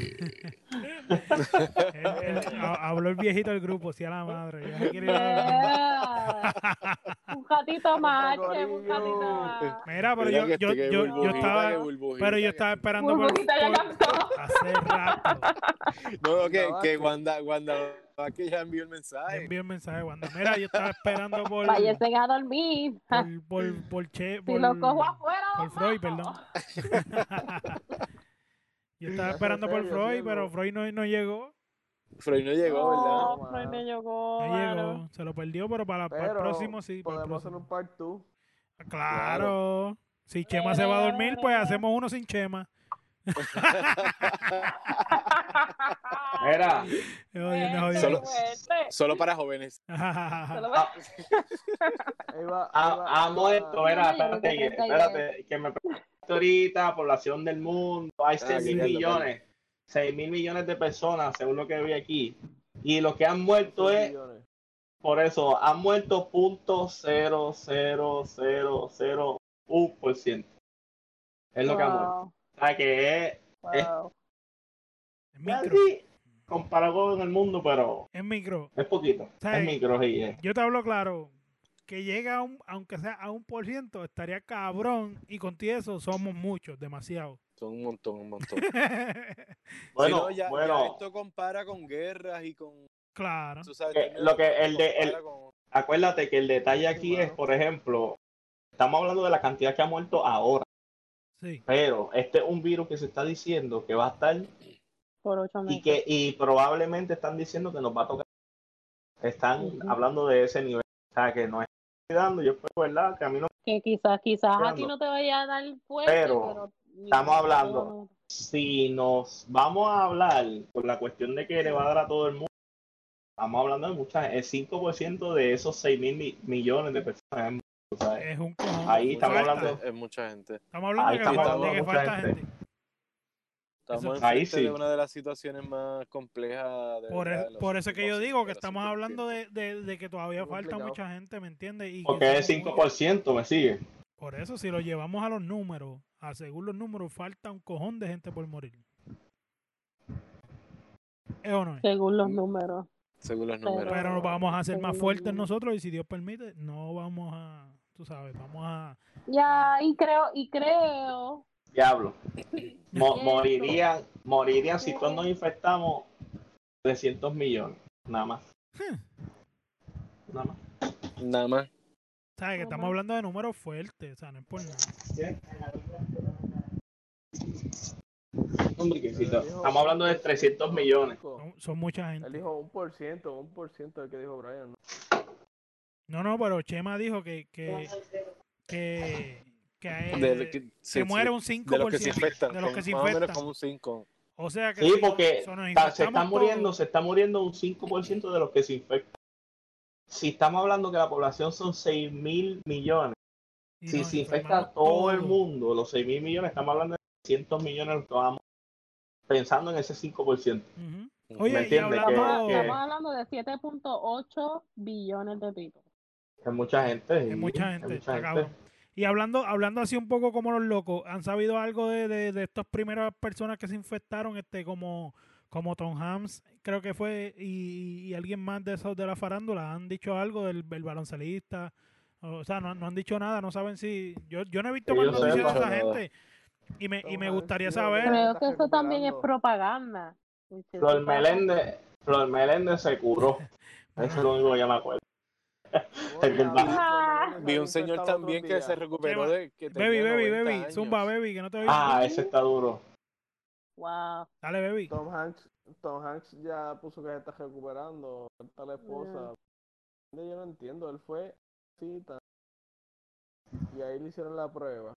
Él- él- ha- habló el viejito del grupo, sí a la madre. Ya se quiere ir a dormir. Yeah. Un gatito más, Contra che, un gatito Corillo. más. Mira, pero Mira yo, que yo, este, que yo, yo burbujita, estaba, que burbujita, pero yo que- estaba esperando por, Burbujita ya por- cantó. hace rato. No, no, que, Wanda que Vázquez. Wanda, Wanda Vázquez ya envió el Le mensaje. envié un mensaje, Wanda. Mira, yo estaba esperando por, Váyase a dormir. por, por, por, Che, Si por, lo cojo afuera, por lo Freud, mato. perdón. Yo estaba Eso esperando es por serio, Freud, ciego. pero Freud no, no llegó. Freud no llegó, ¿verdad? No, Freud no llegó, No mano. llegó. Se lo perdió, pero para, para el Pero próximo sí. Para el podemos hacer próximo. un part dos. Claro. Si Chema se va a dormir, pues hacemos uno sin Chema. Mira, Me jodiendo, me jodiendo. Solo- Fuerte. Solo para jóvenes. Solo- ah, Ahí va, ahí ha, va, ha ahí muerto, va. mira, No, yo creo que espérate, que, treinta y espérate, que me preguntaste ahorita, población del mundo, hay seis mil Carlos, millones, seis mil millones de personas, según lo que vi aquí. Y los que han muerto seis es, millones. por eso, han muerto punto cero cero cero cero uno por ciento. Es lo que ha muerto. Wow, O sea que es, es wow. Es micro. casi comparado con el mundo, pero Es micro. es poquito. ¿Sabes? Es micro, sí, es. Yo te hablo claro. Que llega a un, aunque sea a un por ciento, estaría cabrón. Y contigo eso somos muchos, demasiado. Son un montón, un montón. Bueno, Si no, ya, bueno. ya esto compara con guerras y con... Claro. Tú sabes, Que términos lo que que el de- el- compara con- Acuérdate que el detalle aquí es, por ejemplo, estamos hablando de la cantidad que ha muerto ahora, Sí. pero este es un virus que se está diciendo que va a estar Por ocho y meses. que y probablemente están diciendo que nos va a tocar. Están Ujú. hablando de ese nivel, o sea, que nos están cuidando. Yo espero, ¿verdad? Que a mí no. Que quizás, quizás a ti Entiendo. no te vaya a dar fuerte, Pero pero... estamos hablando. Si nos vamos a hablar por la cuestión de que le va a dar a todo el mundo, estamos hablando de muchas, el cinco por ciento de esos seis mil mi- millones de personas. o sea, Es un cojón. Ahí estamos Falta. hablando- Es mucha gente. Estamos hablando Ahí de que, estamos falta- hablando de que de mucha falta gente. gente. Estamos Eso- enfrente Ahí sí. de una de las situaciones más complejas. De Por, verdad, e- de los por eso que yo últimos digo que de los estamos últimos hablando de, tiempos. de, de que todavía Muy falta complicado. mucha gente, ¿me entiendes? Y que porque es somos cinco muchos. por ciento, me sigue. Por eso, si lo llevamos a los números, a según los números, falta un cojón de gente por morir. ¿Es o no es? Según los números. Según los Pero- números. Pero nos vamos a hacer más según los fuertes números. nosotros y si Dios permite, no vamos a, tú sabes, vamos a... Ya, y creo, y creo... Diablo. Mo- Cierto. morirían, morirían si todos nos infectamos trescientos millones, nada más. Nada más. Nada más. ¿Sabes? Que estamos Ajá. hablando de números fuertes, o sea, no es por nada. Hombre, que sí, Él dijo estamos hablando de un por ciento, trescientos millones. Son, son mucha gente. Él dijo un por ciento, un por ciento el que dijo Brian. ¿no? No, no, pero Chema dijo que, que, que, que, De, eh, que, que sí, muere sí, un cinco de los por que se ciento infectan, de los como- que se más o menos infectan. como un cinco. O sea que Sí, si porque so, nos está- se están infectamos muriendo, todos, se está muriendo un cinco por ciento de los que se infectan. Si estamos hablando que la población son seis mil millones, y si nos se infecta enfermamos todo el todos. mundo, los seis mil millones, estamos hablando de trescientos millones, los que vamos pensando en ese cinco por ciento. Ujú. ¿Me Oye, y entiendes? hablando, Que, que- Estamos hablando de siete punto ocho billones de pesos. que es mucha gente, es sí, mucha es gente, mucha está gente. cabrón. Y hablando, hablando así un poco como los locos, ¿han sabido algo de, de, de estas primeras personas que se infectaron, este como, como Tom Hanks, creo que fue, y, y alguien más de esos de la farándula? ¿Han dicho algo del, del baloncelista? O sea, no, no han dicho nada, no saben si... Yo, yo no he visto Que más yo No han noticias de sepa. dicho esa nada. gente y me, y Tom me Hanks gustaría dijo que saber... se Creo está que eso también es recuperando. propaganda. which is Flor otra cosa. Meléndez, Flor Meléndez se curó. Bueno, Eso es lo único que yo me acuerdo. ¿Cómo El del diablos? ba- Ah. Flor Meléndez se Vi había un señor infectado los otros también que días. se recuperó Chema, de que baby, tenía baby, noventa baby, zumba, años. baby, que no te oigo. Ah, ese está duro. Wow. Dale, baby. Tom Hanks, Tom Hanks ya puso que se está recuperando. Está la esposa. Yo no entiendo. Él fue cita y ahí le hicieron la prueba.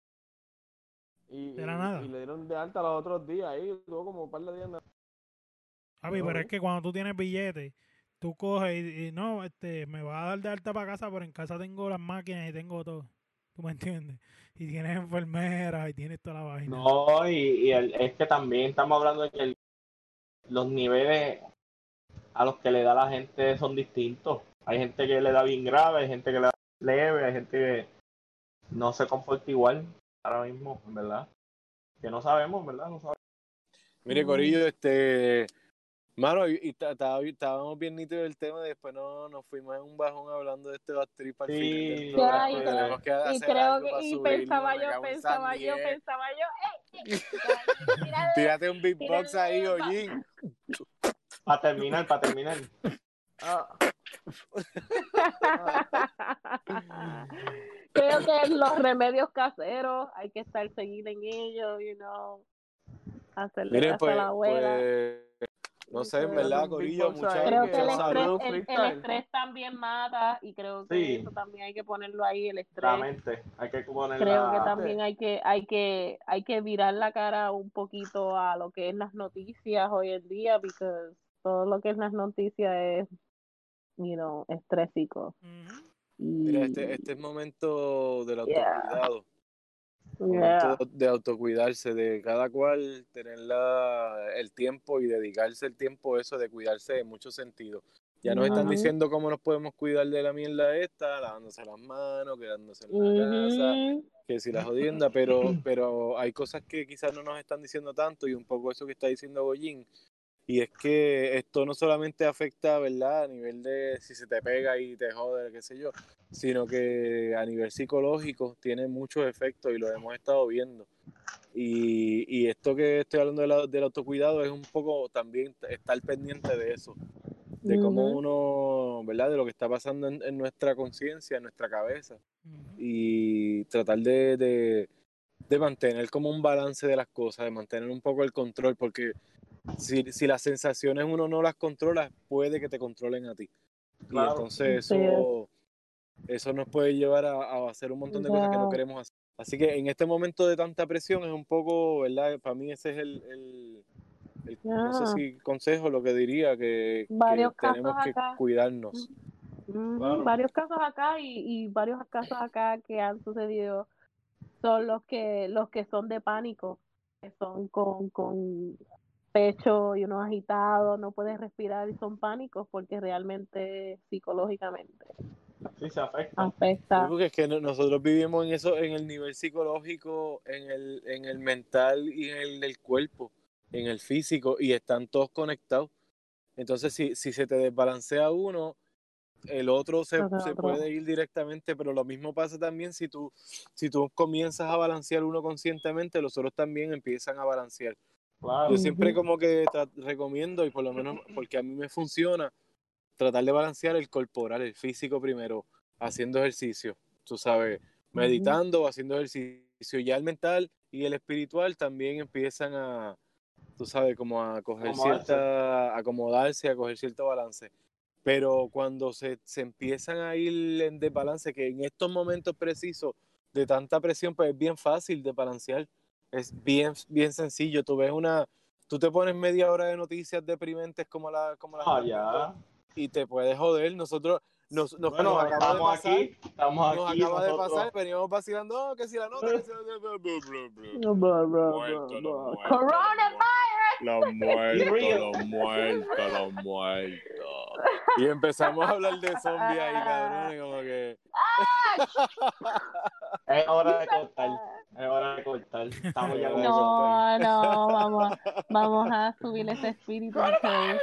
Y, De la y- nada. y le dieron de alta los otros días. Ahí tuvo como un par de días. Papi, No, pero ¿eh? es que cuando tú tienes billetes, tú coges y, y no, este, me va a dar de alta para casa, pero en casa tengo las máquinas y tengo todo. ¿Tú me entiendes? Y tienes enfermeras y tienes toda la vaina. No, y, y el- es que también estamos hablando de que el- los niveles a los que le da la gente son distintos. Hay gente que le da bien grave, hay gente que le da leve, hay gente que no se comporta igual ahora mismo, en verdad. Que no sabemos, en verdad, no sabemos. Mire, Mm. Corillo, este... Mano, y, y ta- estaba- estábamos bien nítidos del tema y después no, nos fuimos en un bajón hablando de este Bastrip al final del Sí, draft, Ya, y, porque eh, tenemos que y hacer creo algo que, para y subirlo, pensaba me yo, cago en pensaba San yo, Diez. pensaba yo, ey, ey, tírale, tírale, Tírate un beatbox tírale, ahí, pa- Ollín. para terminar, para terminar. Ah, Creo que los remedios caseros hay que estar seguir en ellos, you know, hacerle Miren, caso a pues, la abuela. pues, no sé, en tírate verdad, un Corillo, beatbox mucha, ahí Creo que que el mucha vamos a hacer estrés, salud. un el, el freestyle. estrés también mata y creo que Sí, eso también hay que ponerlo ahí, el la estrés. mente, hay que poner Creo que la... también hay que, hay que, hay que virar la cara un poquito a lo que es las noticias hoy en día, porque todo lo que es las noticias es, you know, estrésico. Ujú. Mira, Y este, este es momento del yeah, autocuidado, yeah. momento de, de autocuidarse, de cada cual tener la, el tiempo y dedicarse el tiempo a eso, de cuidarse en muchos sentidos. Ya nos están Ujú, diciendo cómo nos podemos cuidar de la mierda esta, lavándose las manos, quedándose en la casa, ujú, que si la jodienda, pero, pero hay cosas que quizás no nos están diciendo tanto y un poco eso que está diciendo Goyín, y es que esto no solamente afecta, ¿verdad?, a nivel de si se te pega y te jode, qué sé yo, sino que a nivel psicológico tiene muchos efectos y lo hemos estado viendo. Y, y esto que estoy hablando de la- del autocuidado es un poco también estar pendiente de eso, de cómo ujú, uno, ¿verdad?, de lo que está pasando en, en nuestra conciencia, en nuestra cabeza, Ujú. y tratar de, de, de mantener como un balance de las cosas, de mantener un poco el control, porque si, si las sensaciones uno no las controla, puede que te controlen a ti. Y Claro. entonces sí, eso, eso nos puede llevar a, a hacer un montón de cosas que no yeah, queremos hacer. Así que en este momento de tanta presión es un poco, ¿verdad? Para mí ese es el, el- el- no sé yeah. si consejo, lo que diría, que, que Varios casos tenemos que acá. cuidarnos. Ujú, Claro. varios casos acá y, y varios casos acá que han sucedido son los que los que son de pánico, que son con, con pecho y uno agitado, no puedes respirar y son pánicos porque realmente psicológicamente Sí, se afecta. Sí, afecta. porque es que no- nosotros vivimos en eso, en el nivel psicológico, en el, en el mental y en el del cuerpo, en el físico, y están todos conectados. Entonces, si, si se te desbalancea uno, el otro se, Lo que se otro. puede ir directamente, pero lo mismo pasa también si tú, si tú comienzas a balancear uno conscientemente, los otros también empiezan a balancear. Claro. Yo siempre Ujú, como que tra- recomiendo, y por lo menos porque a mí me funciona, tratar de balancear el corporal, el físico primero, haciendo ejercicio, tú sabes, ujú, meditando o haciendo ejercicio. Ya el mental y el espiritual también empiezan a, tú sabes, como a coger Acomodarse. cierta, acomodarse, a coger cierto balance. Pero cuando se, se empiezan a ir en desbalance, que en estos momentos precisos de tanta presión, pues es bien fácil de balancear. Es bien, bien sencillo. Tú ves una, tú te pones media hora de noticias deprimentes como la, como las Ah, están viendo ya. y te puedes joder. Nosotros nos, nos, Bueno, nos acaba de estamos pasar, aquí, estamos nos aquí acaba de nosotros. pasar, veníamos vacilando, oh, que si la nota, que si la Blah, blah, muerto, blah, los blah. muertos, Coronavirus. los muertos, real. los muertos, los muertos. Y empezamos a hablar de zombies ahí, cabrones, como que... Es hora de cortar. Es hora de cortar. Estamos ya con el zombie. No, no, vamos, vamos a subir ese espíritu entonces.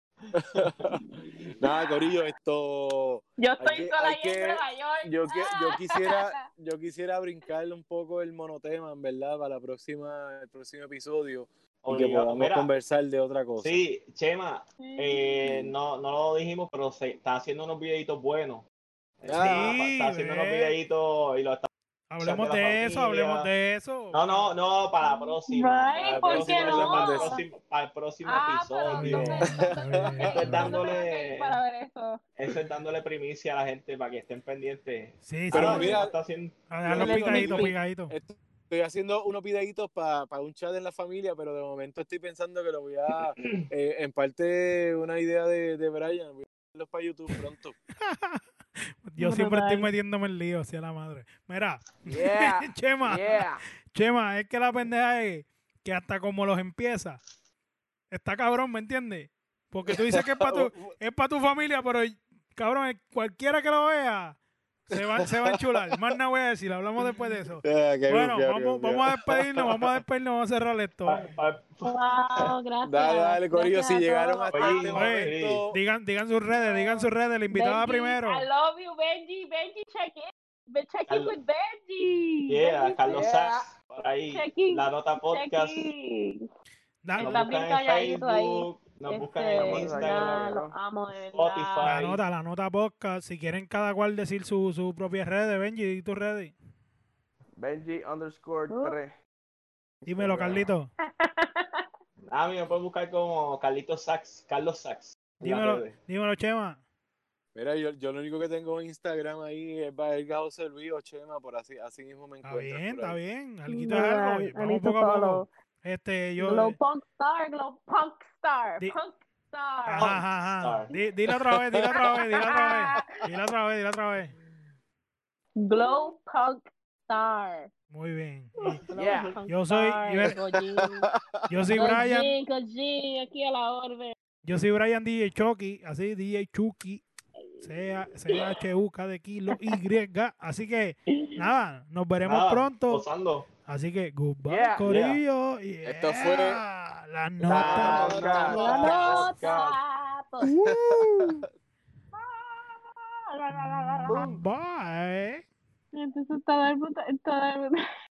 Nada, Corillo, esto... Yo Hay estoy que, sola hay ahí en que, Nueva York. yo, qui- yo quisiera, yo quisiera brincarle un poco el monotema, en verdad, para la próxima, el próximo episodio y que Obligado. podamos Mira, conversar de otra cosa. sí, Chema, eh, no, no lo dijimos, pero se está haciendo unos videitos buenos. Está, Ah, está haciendo unos ve. videitos y lo está Hablemos de la de eso, familia. hablemos de eso. No, no, no, para la próxima. Right, Para el ¿por próximo, qué para el no? próximo, para el próximo Ah, pero Está episodio. bien, ¿dónde, está dónde, bien, dónde, Esto es está dónde bien. tengo que ir dándole, para ver eso? eso es dándole primicia a la gente para que estén pendientes. Sí, Pero Ah, sí. mira, Chema está haciendo. A dejarlo Corillo, picadito, estoy, picadito. estoy haciendo unos videitos para un chat en la familia, pero de momento estoy pensando que lo voy a, eh, en parte, una idea de, de Brian, voy a hacerlos para YouTube pronto. Yo siempre estoy Brutal. metiéndome en lío hacia la madre. Mira, Yeah, Chema, yeah. Chema, es que la pendeja es que hasta como los empieza, está cabrón, ¿me entiendes? Porque tú dices que es para tu, es para tu familia, pero cabrón, cualquiera que lo vea se va, se va a enchular. Más nada voy a decir, hablamos después de eso. Ah, qué Bueno, bufiado, vamos, qué vamos a despedirnos, vamos a despedirnos, vamos a cerrar esto. Pa- pa- Wow, gracias. Dale, dale, Corillo, Gracias si a llegaron todos. hasta Oye, este Amo. momento, Digan, digan sus redes, digan sus redes, la invitada Benji, primero. I love you, Benji. Benji, check in. Be- Check in Carlos- with Benji. Yeah, Benji, Carlos Yeah. Sachs, por ahí. check in. La Nota Podcast. Check in. Da- Nos Estás bien buscan en calladito ahí. Facebook, nos buscan Este, en Estamos Instagram, nada, los amo de verdad. Spotify. la nota, la nota podcast. Si quieren cada cual decir su, su propia red, Benji, di tu red. Benji underscore Uh. tres. Dímelo, Carlito. A mí me pueden buscar como Carlitos Sachs, Carlos Sachs. en las Dímelo, redes. dímelo, Chema. mira, yo, yo lo único que tengo en Instagram ahí es Valga José Luis o Chema, por así, así mismo me Está encuentras. bien, por está ahí. bien. Alguito es Brutal. algo. I Vamos need to poco a poco. follow. Este, yo. Glow Punk Star, Glow Punk Star, Di- Punk Star. Ajá, ajá, ajá. Star. Di- Dile otra vez, dile otra vez, dile otra vez. Dile otra vez, dile otra vez. Glow Punk Star. Muy bien. Y Glow Yeah. Punk Yo soy- Star, yo- Gojin. yo soy Brian. Gojin, Gojin, aquí a la orden. Yo soy Brian D J Chucky, así D J Chucky, C H U K de kilo Y. Así que nada, nos veremos Nada, pronto. Posando. Así que goodbye, Yeah. Corillo. Esto Yeah. fue la La nota. Nota La Podcast. nota. Uh, La, la, la, la, la. bye. Entonces todo el mundo, todo el mundo.